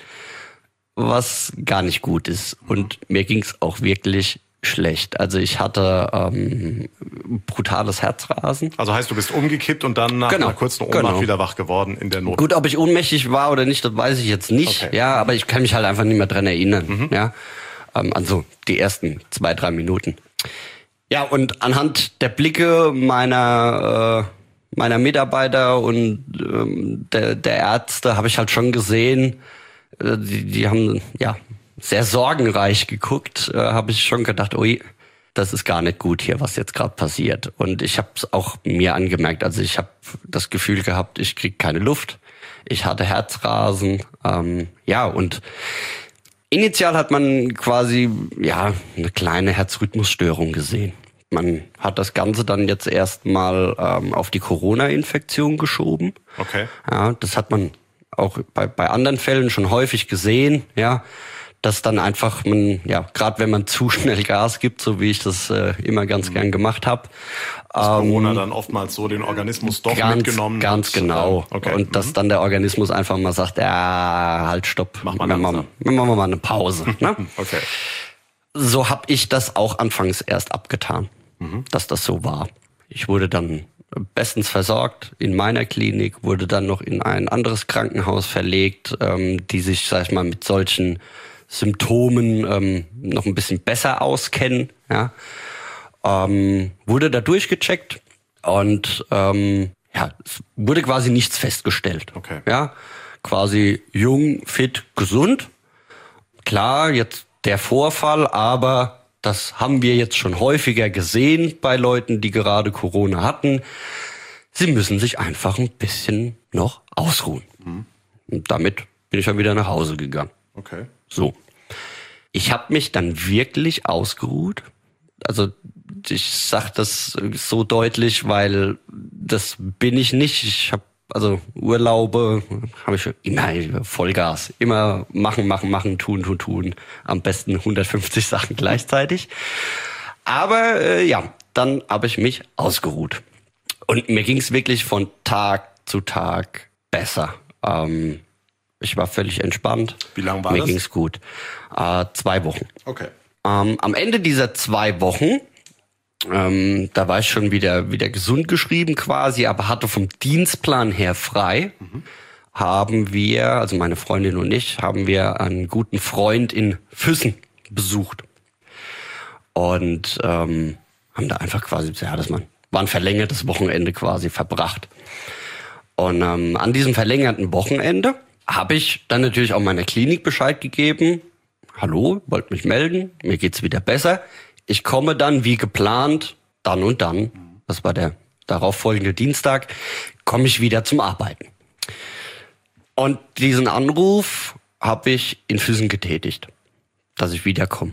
was gar nicht gut ist. Und mir ging es auch wirklich schlecht. Also ich hatte ähm, brutales Herzrasen. Also heißt, du bist umgekippt und dann nach genau, einer kurzen Ohnmacht genau. wieder wach geworden in der Not. Gut, ob ich ohnmächtig war oder nicht, das weiß ich jetzt nicht. Okay. Ja, aber ich kann mich halt einfach nicht mehr dran erinnern. Mhm. Ja, ähm, also die ersten zwei, drei Minuten. Ja, und anhand der Blicke meiner äh, meiner Mitarbeiter und ähm, der, der Ärzte habe ich halt schon gesehen, äh, die, die haben ja sehr sorgenreich geguckt, äh, habe ich schon gedacht, ui, das ist gar nicht gut hier, was jetzt gerade passiert. Und ich habe es auch mir angemerkt. Also ich habe das Gefühl gehabt, ich krieg keine Luft. Ich hatte Herzrasen. Ähm, ja, und initial hat man quasi ja eine kleine Herzrhythmusstörung gesehen. Man hat das Ganze dann jetzt erstmal ähm, auf die Corona-Infektion geschoben. Okay. Ja, das hat man auch bei, bei anderen Fällen schon häufig gesehen, ja. Dass dann einfach man, ja, gerade wenn man zu schnell Gas gibt, so wie ich das äh, immer ganz mhm. gern gemacht habe. Dass ähm, Corona dann oftmals so den Organismus doch ganz, mitgenommen Ganz hat. genau. Okay. Und mhm. dass dann der Organismus einfach mal sagt, ja, halt, stopp. Mach mal wir machen wir mal eine Pause. Ne? Okay. So habe ich das auch anfangs erst abgetan, mhm. dass das so war. Ich wurde dann bestens versorgt in meiner Klinik, wurde dann noch in ein anderes Krankenhaus verlegt, ähm, die sich, sag ich mal, mit solchen Symptomen ähm, noch ein bisschen besser auskennen. Ja. Ähm, wurde da durchgecheckt und ähm, ja, es wurde quasi nichts festgestellt. Okay. Ja, quasi jung, fit, gesund. Klar, jetzt der Vorfall, aber das haben wir jetzt schon häufiger gesehen bei Leuten, die gerade Corona hatten. Sie müssen sich einfach ein bisschen noch ausruhen. Mhm. Und damit bin ich dann wieder nach Hause gegangen. Okay. So. Ich habe mich dann wirklich ausgeruht. Also ich sag das so deutlich, weil das bin ich nicht. Ich habe also Urlaube, habe ich immer Vollgas. Immer machen, machen, machen, tun, tun, tun. Am besten hundertfünfzig Sachen gleichzeitig. Aber äh, ja, dann habe ich mich ausgeruht. Und mir ging es wirklich von Tag zu Tag besser. Ähm, Ich war völlig entspannt. Wie lange war Mir das? Mir ging's gut. Äh, zwei Wochen. Okay. Ähm, am Ende dieser zwei Wochen, ähm, da war ich schon wieder wieder gesund geschrieben quasi, aber hatte vom Dienstplan her frei. Mhm. Haben wir, also meine Freundin und ich, haben wir einen guten Freund in Füssen besucht. Und ähm, haben da einfach quasi, ja, das war ein verlängertes Wochenende quasi verbracht. Und ähm, an diesem verlängerten Wochenende habe ich dann natürlich auch meiner Klinik Bescheid gegeben. Hallo, wollt mich melden, mir geht's wieder besser. Ich komme dann wie geplant, dann und dann, das war der darauffolgende Dienstag, komme ich wieder zum Arbeiten. Und diesen Anruf habe ich in Füssen getätigt, dass ich wiederkomme.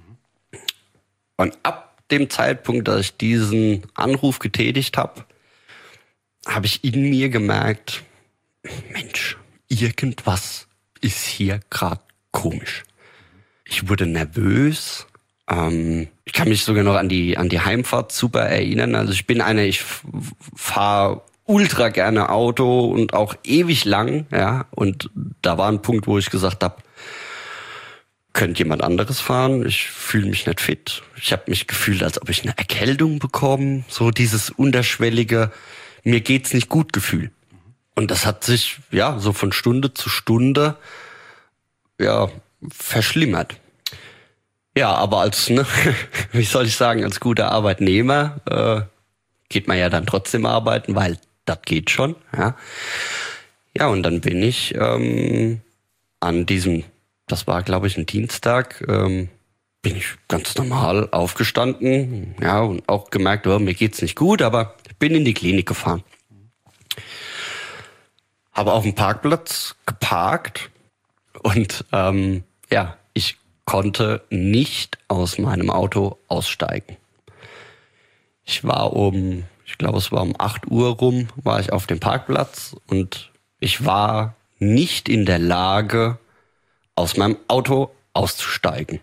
Und ab dem Zeitpunkt, dass ich diesen Anruf getätigt habe, habe ich in mir gemerkt, Mensch, irgendwas ist hier gerade komisch. Ich wurde nervös. Ähm, ich kann mich sogar noch an die an die Heimfahrt super erinnern. Also ich bin einer, ich fahre ultra gerne Auto und auch ewig lang. Ja, und da war ein Punkt, wo ich gesagt habe, könnte jemand anderes fahren? Ich fühle mich nicht fit. Ich habe mich gefühlt, als ob ich eine Erkältung bekomme. So dieses unterschwellige, mir geht's nicht gut Gefühl. Und das hat sich, ja, so von Stunde zu Stunde, ja, verschlimmert. Ja, aber als, ne, wie soll ich sagen, als guter Arbeitnehmer äh, geht man ja dann trotzdem arbeiten, weil das geht schon, ja. Ja, und dann bin ich ähm, an diesem, das war, glaube ich, ein Dienstag, ähm, bin ich ganz normal aufgestanden, ja, und auch gemerkt, oh, mir geht's nicht gut, aber bin in die Klinik gefahren. Habe auf dem Parkplatz geparkt und ähm, ja, ich konnte nicht aus meinem Auto aussteigen. Ich war um, ich glaube es war um acht Uhr rum, war ich auf dem Parkplatz und ich war nicht in der Lage, aus meinem Auto auszusteigen.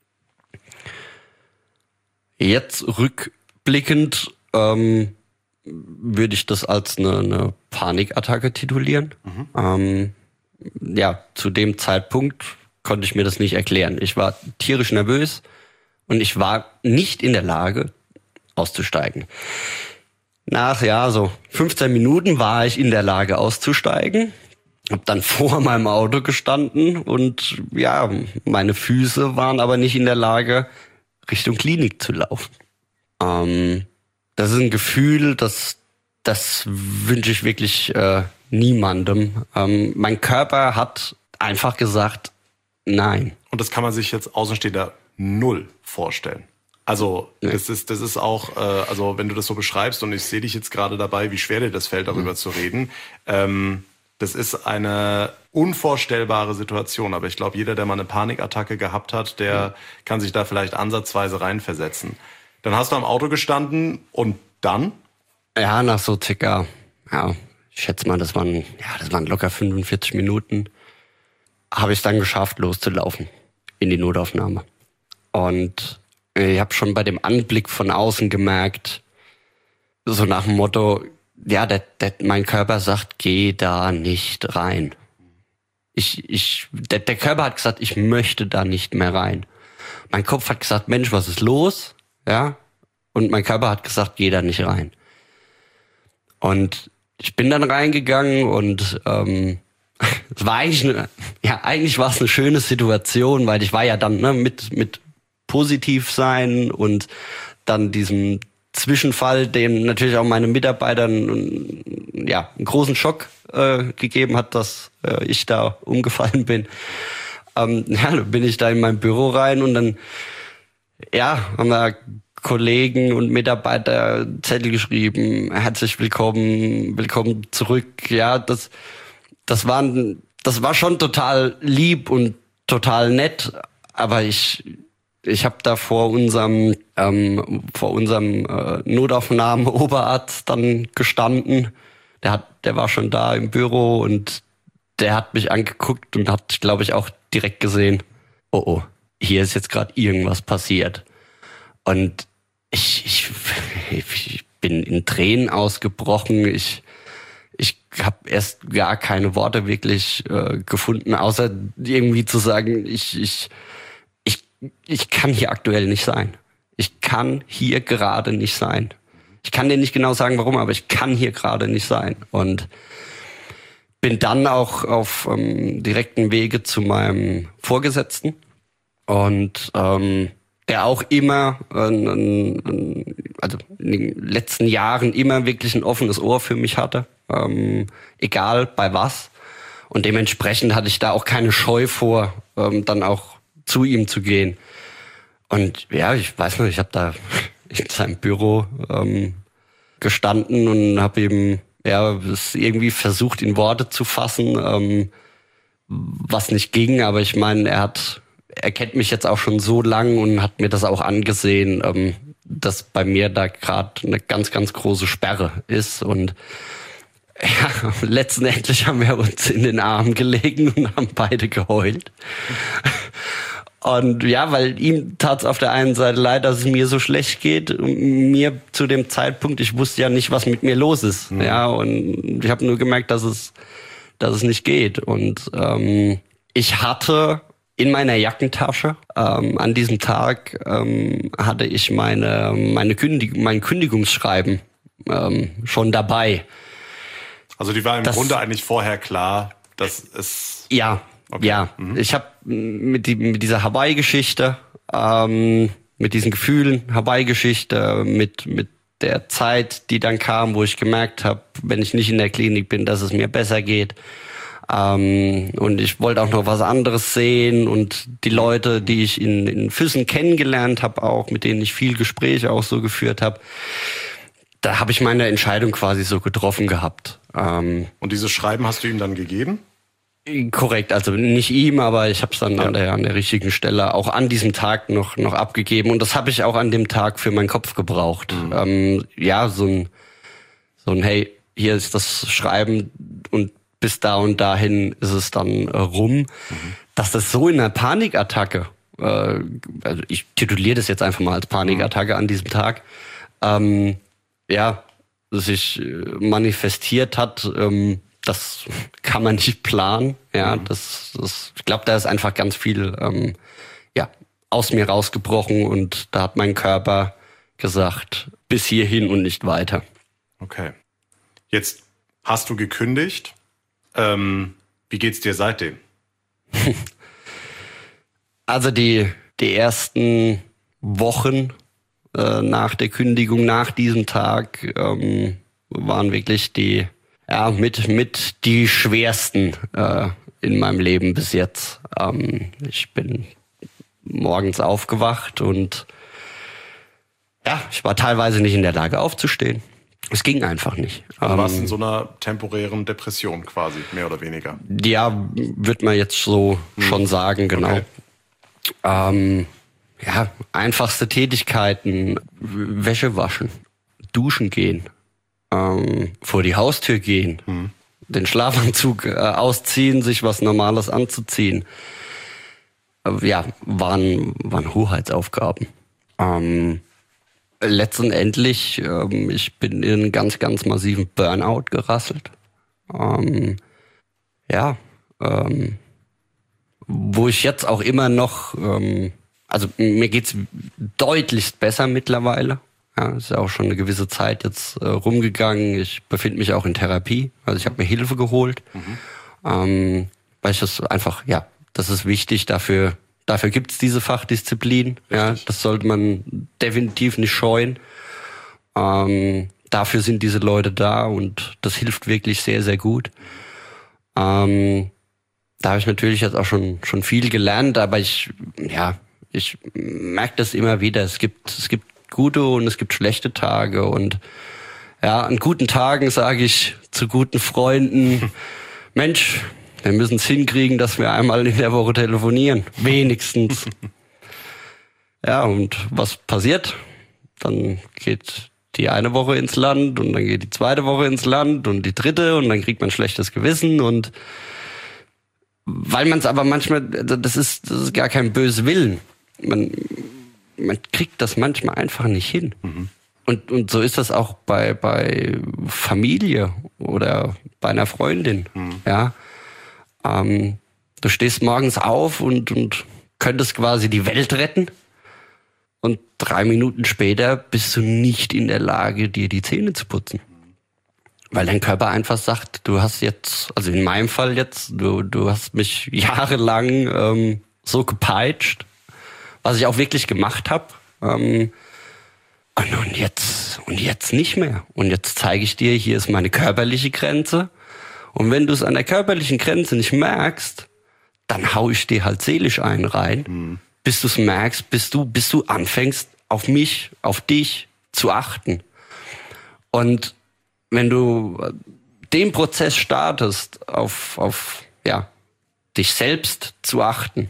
Jetzt rückblickend ähm, würde ich das als eine, eine Panikattacke titulieren. Mhm. Ähm, ja, zu dem Zeitpunkt konnte ich mir das nicht erklären. Ich war tierisch nervös und ich war nicht in der Lage, auszusteigen. Nach, ja, so fünfzehn Minuten war ich in der Lage, auszusteigen. Hab dann vor meinem Auto gestanden und ja, meine Füße waren aber nicht in der Lage, Richtung Klinik zu laufen. Ähm, das ist ein Gefühl, das, das wünsche ich wirklich äh, niemandem. Ähm, mein Körper hat einfach gesagt, nein. Und das kann man sich jetzt Außenstehender null vorstellen. Also nee. das ist das ist auch, äh, also wenn du das so beschreibst und ich sehe dich jetzt gerade dabei, wie schwer dir das fällt, darüber mhm. zu reden. Ähm, das ist eine unvorstellbare Situation. Aber ich glaube, jeder, der mal eine Panikattacke gehabt hat, der mhm. kann sich da vielleicht ansatzweise reinversetzen. Dann hast du am Auto gestanden und dann? Ja, nach so circa, ja, ich schätze mal, das waren, ja, das waren locker fünfundvierzig Minuten, habe ich es dann geschafft, loszulaufen in die Notaufnahme. Und ich habe schon bei dem Anblick von außen gemerkt, so nach dem Motto, ja, der, der, mein Körper sagt, geh da nicht rein. Ich, ich, der, der Körper hat gesagt, ich möchte da nicht mehr rein. Mein Kopf hat gesagt, Mensch, was ist los? Ja, und mein Körper hat gesagt, geh da nicht rein. Und ich bin dann reingegangen und ähm, es war eigentlich eine, ja, eigentlich war es eine schöne Situation, weil ich war ja dann ne, mit mit positiv sein und dann diesem Zwischenfall, dem natürlich auch meine Mitarbeiter einen, ja, einen großen Schock äh, gegeben hat, dass äh, ich da umgefallen bin. Ähm, ja, dann bin ich da in mein Büro rein und dann ja, haben wir Kollegen und Mitarbeiter Zettel geschrieben, herzlich willkommen, willkommen zurück. Ja, das das waren das war schon total lieb und total nett, aber ich Ich habe da vor unserem ähm, vor unserem äh, Notaufnahmen-Oberarzt dann gestanden. Der hat, der war schon da im Büro und der hat mich angeguckt und hat, glaube ich, auch direkt gesehen, oh oh, hier ist jetzt gerade irgendwas passiert. Und ich, ich, ich bin in Tränen ausgebrochen. Ich ich habe erst gar keine Worte wirklich äh, gefunden, außer irgendwie zu sagen, ich ich Ich kann hier aktuell nicht sein. Ich kann hier gerade nicht sein. Ich kann dir nicht genau sagen, warum, aber ich kann hier gerade nicht sein. Und bin dann auch auf ähm, direkten Wege zu meinem Vorgesetzten. Und ähm, der auch immer, äh, äh, also in den letzten Jahren immer wirklich ein offenes Ohr für mich hatte. Ähm, egal bei was. Und dementsprechend hatte ich da auch keine Scheu vor, ähm, dann auch zu ihm zu gehen. Und ja, ich weiß noch, ich habe da in seinem Büro ähm, gestanden und habe ihm ja es irgendwie versucht, in Worte zu fassen, ähm, was nicht ging. Aber ich meine, er hat, er kennt mich jetzt auch schon so lang und hat mir das auch angesehen, ähm, dass bei mir da gerade eine ganz, ganz große Sperre ist. Und ja, letztendlich haben wir uns in den Arm gelegen und haben beide geheult. Und ja, weil ihm tat's auf der einen Seite leid, dass es mir so schlecht geht. Mir zu dem Zeitpunkt, ich wusste ja nicht, was mit mir los ist. Mhm. Ja, und ich habe nur gemerkt, dass es, dass es nicht geht. Und ähm, ich hatte in meiner Jackentasche ähm, an diesem Tag ähm, hatte ich meine meine Kündig- mein Kündigungsschreiben ähm, schon dabei. Also die war im das, Grunde eigentlich vorher klar, dass es... Ja, okay. ja. Mhm. Ich habe mit, die, mit dieser Hawaii-Geschichte, ähm, mit diesen Gefühlen, Hawaii-Geschichte, mit mit der Zeit, die dann kam, wo ich gemerkt habe, wenn ich nicht in der Klinik bin, dass es mir besser geht, Ähm, und ich wollte auch noch was anderes sehen und die Leute, die ich in, in Füssen kennengelernt habe, auch mit denen ich viel Gespräche auch so geführt habe, da habe ich meine Entscheidung quasi so getroffen gehabt. Ähm, und dieses Schreiben hast du ihm dann gegeben? Korrekt, also nicht ihm, aber ich habe es dann ja. an der an der richtigen Stelle auch an diesem Tag noch noch abgegeben und das habe ich auch an dem Tag für meinen Kopf gebraucht. Mhm. Ähm, ja, so ein so ein hey, hier ist das Schreiben und bis da und dahin ist es dann äh, rum. Mhm. Dass das so in einer Panikattacke, äh, also ich tituliere das jetzt einfach mal als Panikattacke mhm. an diesem Tag, ähm, ja, sich manifestiert hat. Ähm, Das kann man nicht planen, ja. Mhm. Das, das, ich glaube, da ist einfach ganz viel, ähm, ja, aus mir rausgebrochen und da hat mein Körper gesagt, bis hierhin und nicht weiter. Okay. Jetzt hast du gekündigt. Ähm, wie geht's dir seitdem? Also die die ersten Wochen äh, nach der Kündigung, nach diesem Tag, ähm, waren wirklich die Ja, mit mit die schwersten äh, in meinem Leben bis jetzt. Ähm, ich bin morgens aufgewacht und ja, ich war teilweise nicht in der Lage aufzustehen. Es ging einfach nicht. Also warst du in so einer temporären Depression quasi, mehr oder weniger? Ja, würde man jetzt so hm. schon sagen, genau. Okay. Ähm, ja, einfachste Tätigkeiten, Wäsche waschen, duschen gehen. Ähm, vor die Haustür gehen, mhm. den Schlafanzug äh, ausziehen, sich was Normales anzuziehen. Äh, ja, waren, waren Hoheitsaufgaben. Ähm, letztendlich, ähm, ich bin in einen ganz, ganz massiven Burnout gerasselt. Ähm, ja, ähm, wo ich jetzt auch immer noch, ähm, also mir geht's deutlichst besser mittlerweile. Ja, ist ja auch schon eine gewisse Zeit jetzt äh, rumgegangen. Ich befinde mich auch in Therapie. Also ich habe mir Hilfe geholt. Mhm. Ähm, weil ich das einfach, ja, das ist wichtig. Dafür, dafür gibt's diese Fachdisziplin. Ja, das sollte man definitiv nicht scheuen. Ähm, dafür sind diese Leute da und das hilft wirklich sehr, sehr gut. Ähm, da habe ich natürlich jetzt auch schon, schon viel gelernt, aber ich, ja, ich merke das immer wieder. Es gibt, es gibt gute und es gibt schlechte Tage und ja, an guten Tagen sage ich zu guten Freunden, Mensch, wir müssen es hinkriegen, dass wir einmal in der Woche telefonieren, wenigstens. Ja, und was passiert? Dann geht die eine Woche ins Land und dann geht die zweite Woche ins Land und die dritte und dann kriegt man schlechtes Gewissen und weil man es aber manchmal, das ist, das ist gar kein böses Willen. Man Man kriegt das manchmal einfach nicht hin. Mhm. Und, und so ist das auch bei, bei Familie oder bei einer Freundin. Mhm. Ja, ähm, du stehst morgens auf und, und könntest quasi die Welt retten. Und drei Minuten später bist du nicht in der Lage, dir die Zähne zu putzen. Weil dein Körper einfach sagt, du hast jetzt, also in meinem Fall jetzt, du, du hast mich jahrelang ähm, so gepeitscht, was ich auch wirklich gemacht habe. Ähm, und jetzt und jetzt nicht mehr. Und jetzt zeige ich dir, hier ist meine körperliche Grenze. Und wenn du es an der körperlichen Grenze nicht merkst, dann hau ich dir halt seelisch einen rein, mhm. bis du es merkst, bis du, bis du anfängst, auf mich, auf dich zu achten. Und wenn du den Prozess startest, auf, auf ja, dich selbst zu achten,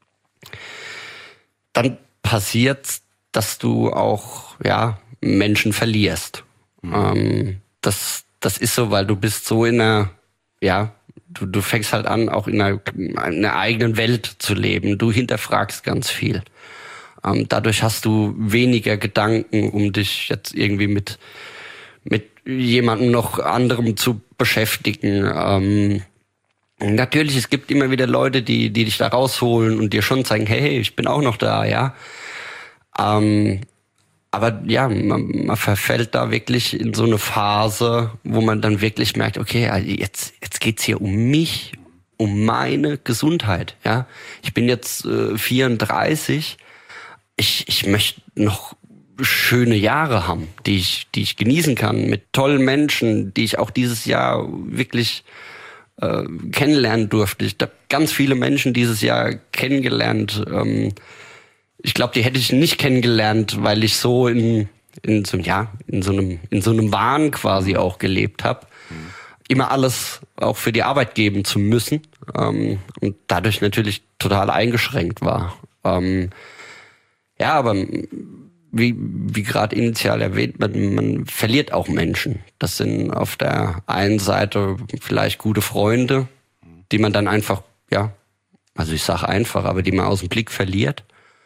dann passiert's, dass du auch ja Menschen verlierst. Mhm. Ähm, das das ist so, weil du bist so in einer, ja, du du fängst halt an, auch in einer, in einer eigenen Welt zu leben. Du hinterfragst ganz viel. Ähm, dadurch hast du weniger Gedanken, um dich jetzt irgendwie mit mit jemandem noch anderem zu beschäftigen. Ähm, Natürlich, es gibt immer wieder Leute, die die dich da rausholen und dir schon zeigen, hey, hey, ich bin auch noch da, ja. Ähm, aber ja, man, man verfällt da wirklich in so eine Phase, wo man dann wirklich merkt, okay, jetzt jetzt geht's hier um mich, um meine Gesundheit, ja. Ich bin jetzt äh, vierunddreißig. Ich ich möchte noch schöne Jahre haben, die ich die ich genießen kann mit tollen Menschen, die ich auch dieses Jahr wirklich äh, kennenlernen durfte. Ich habe ganz viele Menschen dieses Jahr kennengelernt. Ähm, ich glaube, die hätte ich nicht kennengelernt, weil ich so in in so ja in so einem in so einem Wahn quasi auch gelebt habe. Mhm. Immer alles auch für die Arbeit geben zu müssen ähm, und dadurch natürlich total eingeschränkt war. Ähm, ja, aber wie, wie gerade initial erwähnt, man, man verliert auch Menschen. Das sind auf der einen Seite vielleicht gute Freunde, die man dann einfach, ja, also ich sage einfach, aber die man aus dem Blick verliert.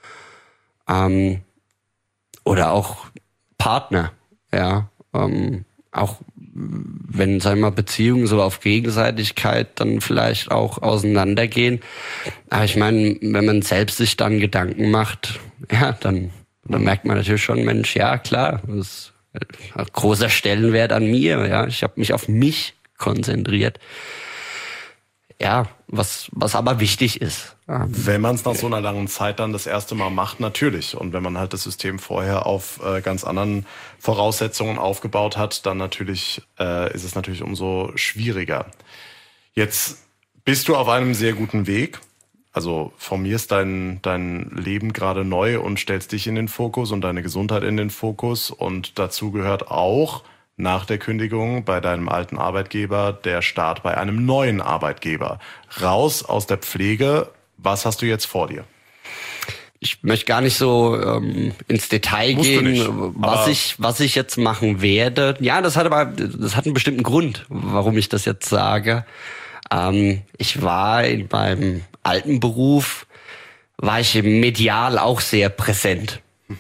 Ähm, oder auch Partner, ja, ähm, auch wenn, sagen wir mal, Beziehungen so auf Gegenseitigkeit dann vielleicht auch auseinandergehen. Aber ich meine, wenn man selbst sich dann Gedanken macht, ja, dann, dann merkt man natürlich schon, Mensch, ja, klar, das ist ein großer Stellenwert an mir, ja. Ich habe mich auf mich konzentriert. Ja, was, was aber wichtig ist. Wenn man es nach so einer langen Zeit dann das erste Mal macht, natürlich. Und wenn man halt das System vorher auf äh, ganz anderen Voraussetzungen aufgebaut hat, dann natürlich äh, ist es natürlich umso schwieriger. Jetzt bist du auf einem sehr guten Weg. Also formierst dein, dein Leben gerade neu und stellst dich in den Fokus und deine Gesundheit in den Fokus. Und dazu gehört auch nach der Kündigung bei deinem alten Arbeitgeber der Start bei einem neuen Arbeitgeber. Raus aus der Pflege. Was hast du jetzt vor dir? Ich möchte gar nicht so ähm, ins Detail Musst gehen, nicht, was ich was ich jetzt machen werde. Ja, das hat aber das hat einen bestimmten Grund, warum ich das jetzt sage. Ähm, ich war in meinem alten Beruf, war ich medial auch sehr präsent.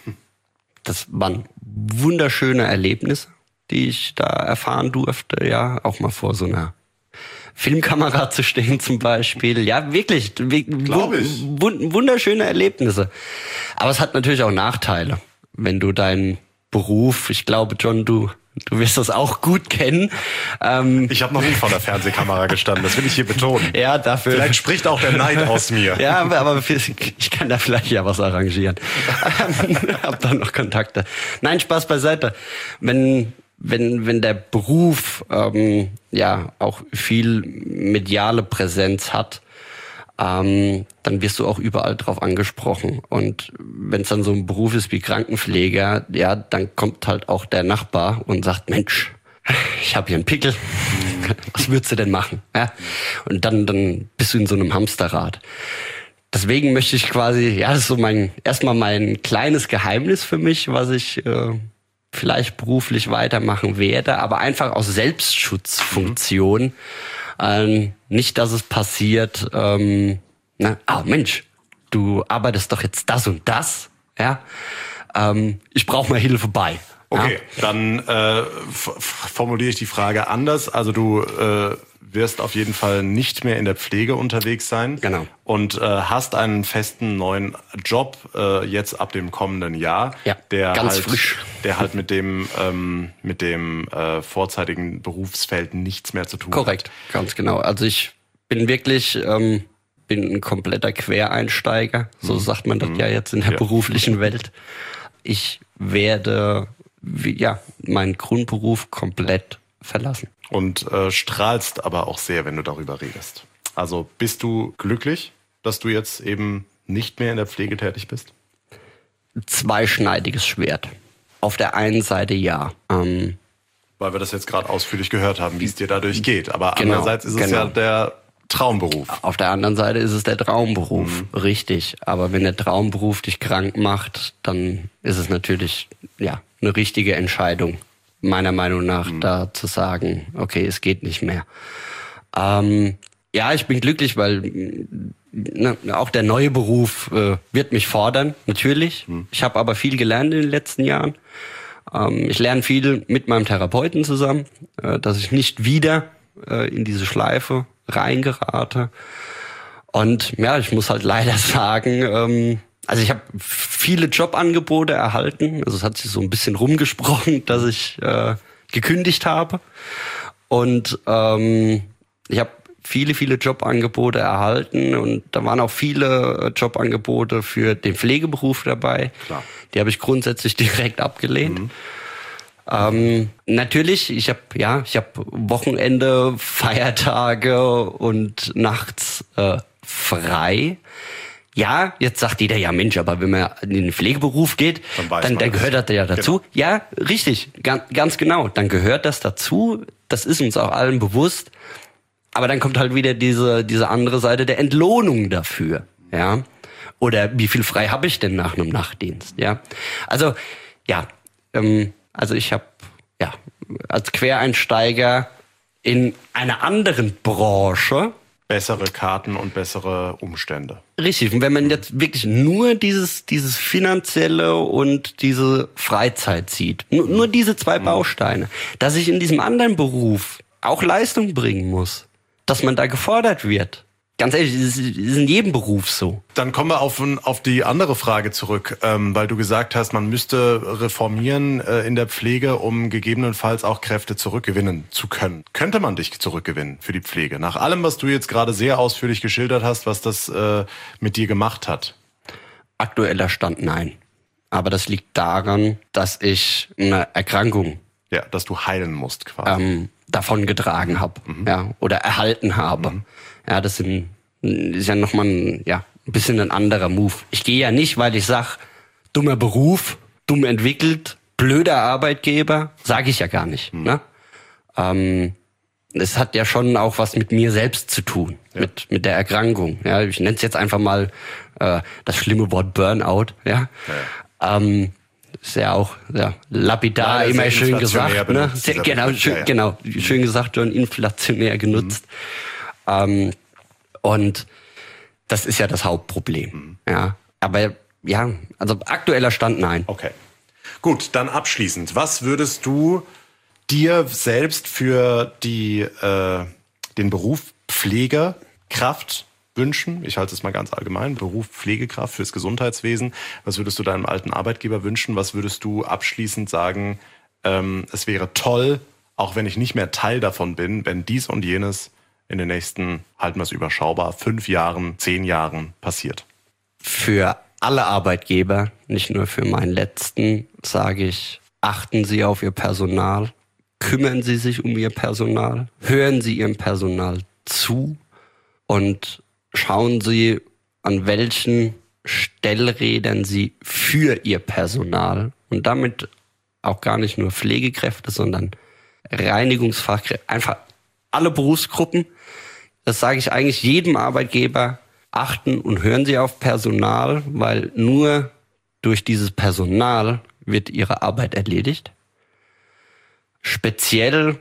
Das waren wunderschöne Erlebnisse, die ich da erfahren durfte, ja, auch mal vor so einer Filmkamera zu stehen zum Beispiel. Ja, wirklich, Glaube ich. Wunderschöne Erlebnisse. Aber es hat natürlich auch Nachteile, wenn du deinen Beruf, ich glaube, John, du du wirst das auch gut kennen. Ähm, ich habe noch nie vor der Fernsehkamera gestanden, das will ich hier betonen. Ja, dafür. Vielleicht spricht auch der Neid aus mir. Ja, aber ich kann da vielleicht ja was arrangieren. Hab da noch Kontakte. Nein, Spaß beiseite. Wenn Wenn wenn der Beruf ähm, ja auch viel mediale Präsenz hat, ähm, dann wirst du auch überall drauf angesprochen. Und wenn es dann so ein Beruf ist wie Krankenpfleger, ja, dann kommt halt auch der Nachbar und sagt, Mensch, ich habe hier einen Pickel, was würdest du denn machen? Ja? Und dann dann bist du in so einem Hamsterrad. Deswegen möchte ich quasi, ja, das ist so mein erstmal mein kleines Geheimnis für mich, was ich äh, vielleicht beruflich weitermachen werde, aber einfach aus Selbstschutzfunktion. Mhm. Ähm, nicht, dass es passiert, ähm, na, ah Mensch, du arbeitest doch jetzt das und das, ja, ähm, ich brauche mal Hilfe bei. Okay, ja? Dann äh, f- formuliere ich die Frage anders. Also du äh, wirst auf jeden Fall nicht mehr in der Pflege unterwegs sein. Genau. Und äh, hast einen festen neuen Job äh, jetzt ab dem kommenden Jahr, ja, der ganz halt, frisch. der halt mit dem ähm, mit dem äh, vorzeitigen Berufsfeld nichts mehr zu tun Korrekt, hat. Korrekt, ganz genau. Also ich bin wirklich ähm, bin ein kompletter Quereinsteiger, so mhm. sagt man das mhm. ja jetzt in der ja. beruflichen Welt. Ich werde wie, ja meinen Grundberuf komplett verlassen. Und äh, strahlst aber auch sehr, wenn du darüber redest. Also bist du glücklich, dass du jetzt eben nicht mehr in der Pflege tätig bist? Zweischneidiges Schwert. Auf der einen Seite ja. Ähm, Weil wir das jetzt gerade ausführlich gehört haben, wie es dir dadurch geht. Aber genau, andererseits ist es genau. ja der Traumberuf. Auf der anderen Seite ist es der Traumberuf, mhm. richtig. Aber wenn der Traumberuf dich krank macht, dann ist es natürlich ja eine richtige Entscheidung, meiner Meinung nach, mhm. da zu sagen, okay, es geht nicht mehr. Ähm, ja, ich bin glücklich, weil ne, auch der neue Beruf äh, wird mich fordern, natürlich. Mhm. Ich habe aber viel gelernt in den letzten Jahren. Ähm, ich lerne viel mit meinem Therapeuten zusammen, äh, dass ich nicht wieder äh, in diese Schleife reingerate. Und ja, ich muss halt leider sagen, ähm, also ich habe viele Jobangebote erhalten. Also es hat sich so ein bisschen rumgesprochen, dass ich äh, gekündigt habe. Und ähm, ich habe viele, viele Jobangebote erhalten. Und da waren auch viele Jobangebote für den Pflegeberuf dabei. Klar. Die habe ich grundsätzlich direkt abgelehnt. Mhm. Ähm, natürlich, ich habe ja, ich habe Wochenende, Feiertage und nachts äh, frei. Ja, jetzt sagt jeder, ja Mensch, aber wenn man in den Pflegeberuf geht, dann, dann, dann gehört das ja dazu. Genau. Ja, richtig, ganz, ganz genau. Dann gehört das dazu. Das ist uns auch allen bewusst. Aber dann kommt halt wieder diese diese andere Seite der Entlohnung dafür, ja. Oder wie viel frei habe ich denn nach einem Nachtdienst, ja? Also ja, ähm, also ich habe ja als Quereinsteiger in einer anderen Branche bessere Karten und bessere Umstände. Richtig. Und wenn man jetzt wirklich nur dieses dieses finanzielle und diese Freizeit sieht, nur, nur diese zwei Bausteine, dass ich in diesem anderen Beruf auch Leistung bringen muss, dass man da gefordert wird. Ganz ehrlich, das ist in jedem Beruf so. Dann kommen wir auf, auf die andere Frage zurück, ähm, weil du gesagt hast, man müsste reformieren äh, in der Pflege, um gegebenenfalls auch Kräfte zurückgewinnen zu können. Könnte man dich zurückgewinnen für die Pflege? Nach allem, was du jetzt gerade sehr ausführlich geschildert hast, was das äh, mit dir gemacht hat? Aktueller Stand nein. Aber das liegt daran, dass ich eine Erkrankung... Ja, dass du heilen musst quasi. Ähm, davon getragen habe, mhm. ja, oder erhalten habe. Mhm. Ja, das sind, ist ja nochmal ein, ja, ein bisschen ein anderer Move. Ich gehe ja nicht, weil ich sag, dummer Beruf, dumm entwickelt, blöder Arbeitgeber, sage ich ja gar nicht. Mhm. Ne? Ähm, es hat ja schon auch was mit mir selbst zu tun, ja. mit mit der Erkrankung. Ja, ich nenne es jetzt einfach mal äh, das schlimme Wort Burnout. Ja. ja. Ähm, Ist ja auch ja, lapidar, ja, immer schön gesagt. Ne? Sehr, genau, schön, ja, ja. genau, schön gesagt, schon inflationär genutzt. Mhm. Ähm, und das ist ja das Hauptproblem. Mhm. Ja, aber ja, also aktueller Stand nein. Okay. Gut, dann abschließend. Was würdest du dir selbst für die äh, den Beruf Pflegekraft wünschen? Ich halte es mal ganz allgemein. Beruf Pflegekraft fürs Gesundheitswesen. Was würdest du deinem alten Arbeitgeber wünschen? Was würdest du abschließend sagen, ähm, es wäre toll, auch wenn ich nicht mehr Teil davon bin, wenn dies und jenes in den nächsten, halten wir es überschaubar, fünf Jahren, zehn Jahren passiert? Für alle Arbeitgeber, nicht nur für meinen letzten, sage ich, achten Sie auf Ihr Personal, kümmern Sie sich um Ihr Personal, hören Sie Ihrem Personal zu und schauen Sie, an welchen Stellrädern Sie für Ihr Personal und damit auch gar nicht nur Pflegekräfte, sondern Reinigungsfachkräfte, einfach alle Berufsgruppen, das sage ich eigentlich jedem Arbeitgeber, achten und hören Sie auf Personal, weil nur durch dieses Personal wird Ihre Arbeit erledigt. Speziell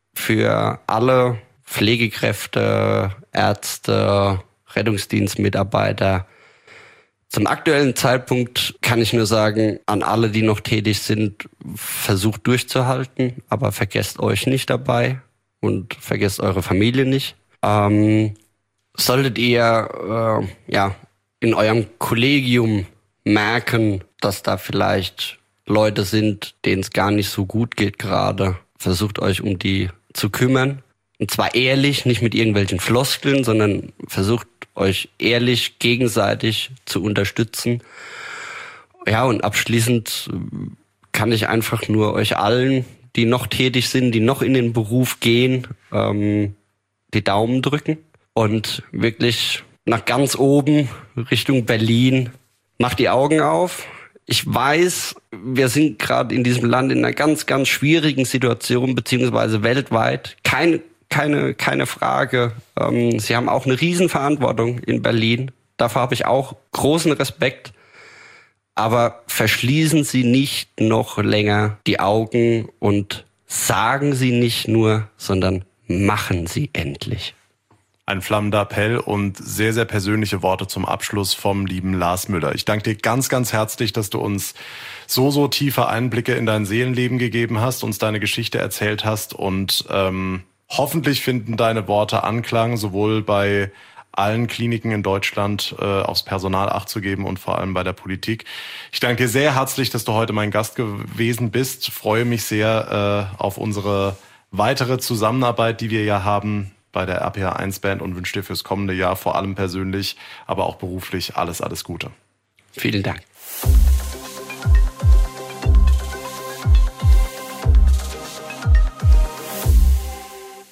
für alle Pflegekräfte, Ärzte, Rettungsdienstmitarbeiter. Zum aktuellen Zeitpunkt kann ich nur sagen, an alle, die noch tätig sind, versucht durchzuhalten, aber vergesst euch nicht dabei und vergesst eure Familie nicht. Ähm, solltet ihr äh, ja in eurem Kollegium merken, dass da vielleicht Leute sind, denen es gar nicht so gut geht gerade, versucht euch um die zu kümmern. Und zwar ehrlich, nicht mit irgendwelchen Floskeln, sondern versucht euch ehrlich gegenseitig zu unterstützen. Ja, und abschließend kann ich einfach nur euch allen, die noch tätig sind, die noch in den Beruf gehen, ähm, die Daumen drücken und wirklich nach ganz oben Richtung Berlin, macht die Augen auf. Ich weiß, wir sind gerade in diesem Land in einer ganz, ganz schwierigen Situation, beziehungsweise weltweit. Keine, keine, keine Frage. Ähm, Sie haben auch eine Riesenverantwortung in Berlin. Dafür habe ich auch großen Respekt. Aber verschließen Sie nicht noch länger die Augen und sagen Sie nicht nur, sondern machen Sie endlich. Ein flammender Appell und sehr, sehr persönliche Worte zum Abschluss vom lieben Lars Müller. Ich danke dir ganz, ganz herzlich, dass du uns so, so tiefe Einblicke in dein Seelenleben gegeben hast, uns deine Geschichte erzählt hast und ähm, hoffentlich finden deine Worte Anklang, sowohl bei allen Kliniken in Deutschland äh, aufs Personal Acht zu geben und vor allem bei der Politik. Ich danke dir sehr herzlich, dass du heute mein Gast gewesen bist. Freue mich sehr äh, auf unsere weitere Zusammenarbeit, die wir ja haben bei der R P R eins Band und wünsche dir fürs kommende Jahr vor allem persönlich, aber auch beruflich alles, alles Gute. Vielen Dank.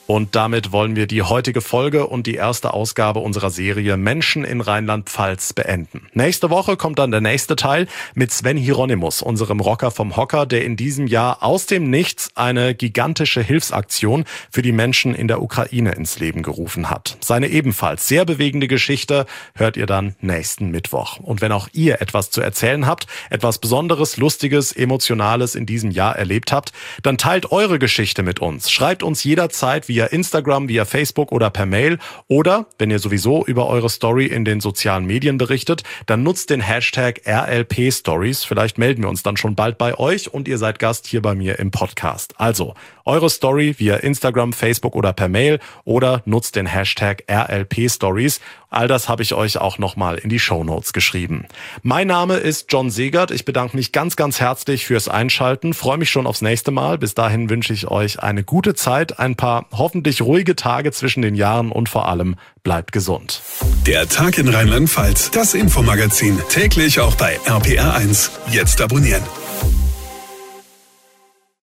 Und damit wollen wir die heutige Folge und die erste Ausgabe unserer Serie Menschen in Rheinland-Pfalz beenden. Nächste Woche kommt dann der nächste Teil mit Sven Hieronymus, unserem Rocker vom Hocker, der in diesem Jahr aus dem Nichts eine gigantische Hilfsaktion für die Menschen in der Ukraine ins Leben gerufen hat. Seine ebenfalls sehr bewegende Geschichte hört ihr dann nächsten Mittwoch. Und wenn auch ihr etwas zu erzählen habt, etwas Besonderes, Lustiges, Emotionales in diesem Jahr erlebt habt, dann teilt eure Geschichte mit uns. Schreibt uns jederzeit via Instagram, via Facebook oder per Mail. Oder, wenn ihr sowieso über eure Story in den sozialen Medien berichtet, dann nutzt den Hashtag R L P Stories. Vielleicht melden wir uns dann schon bald bei euch und ihr seid Gast hier bei mir im Podcast. Also, eure Story via Instagram, Facebook oder per Mail oder nutzt den Hashtag R L P Stories. All das habe ich euch auch nochmal in die Shownotes geschrieben. Mein Name ist John Segert. Ich bedanke mich ganz, ganz herzlich fürs Einschalten. Freue mich schon aufs nächste Mal. Bis dahin wünsche ich euch eine gute Zeit, ein paar hoffentlich ruhige Tage zwischen den Jahren und vor allem bleibt gesund. Der Tag in Rheinland-Pfalz, das Infomagazin, täglich auch bei R P R eins. Jetzt abonnieren.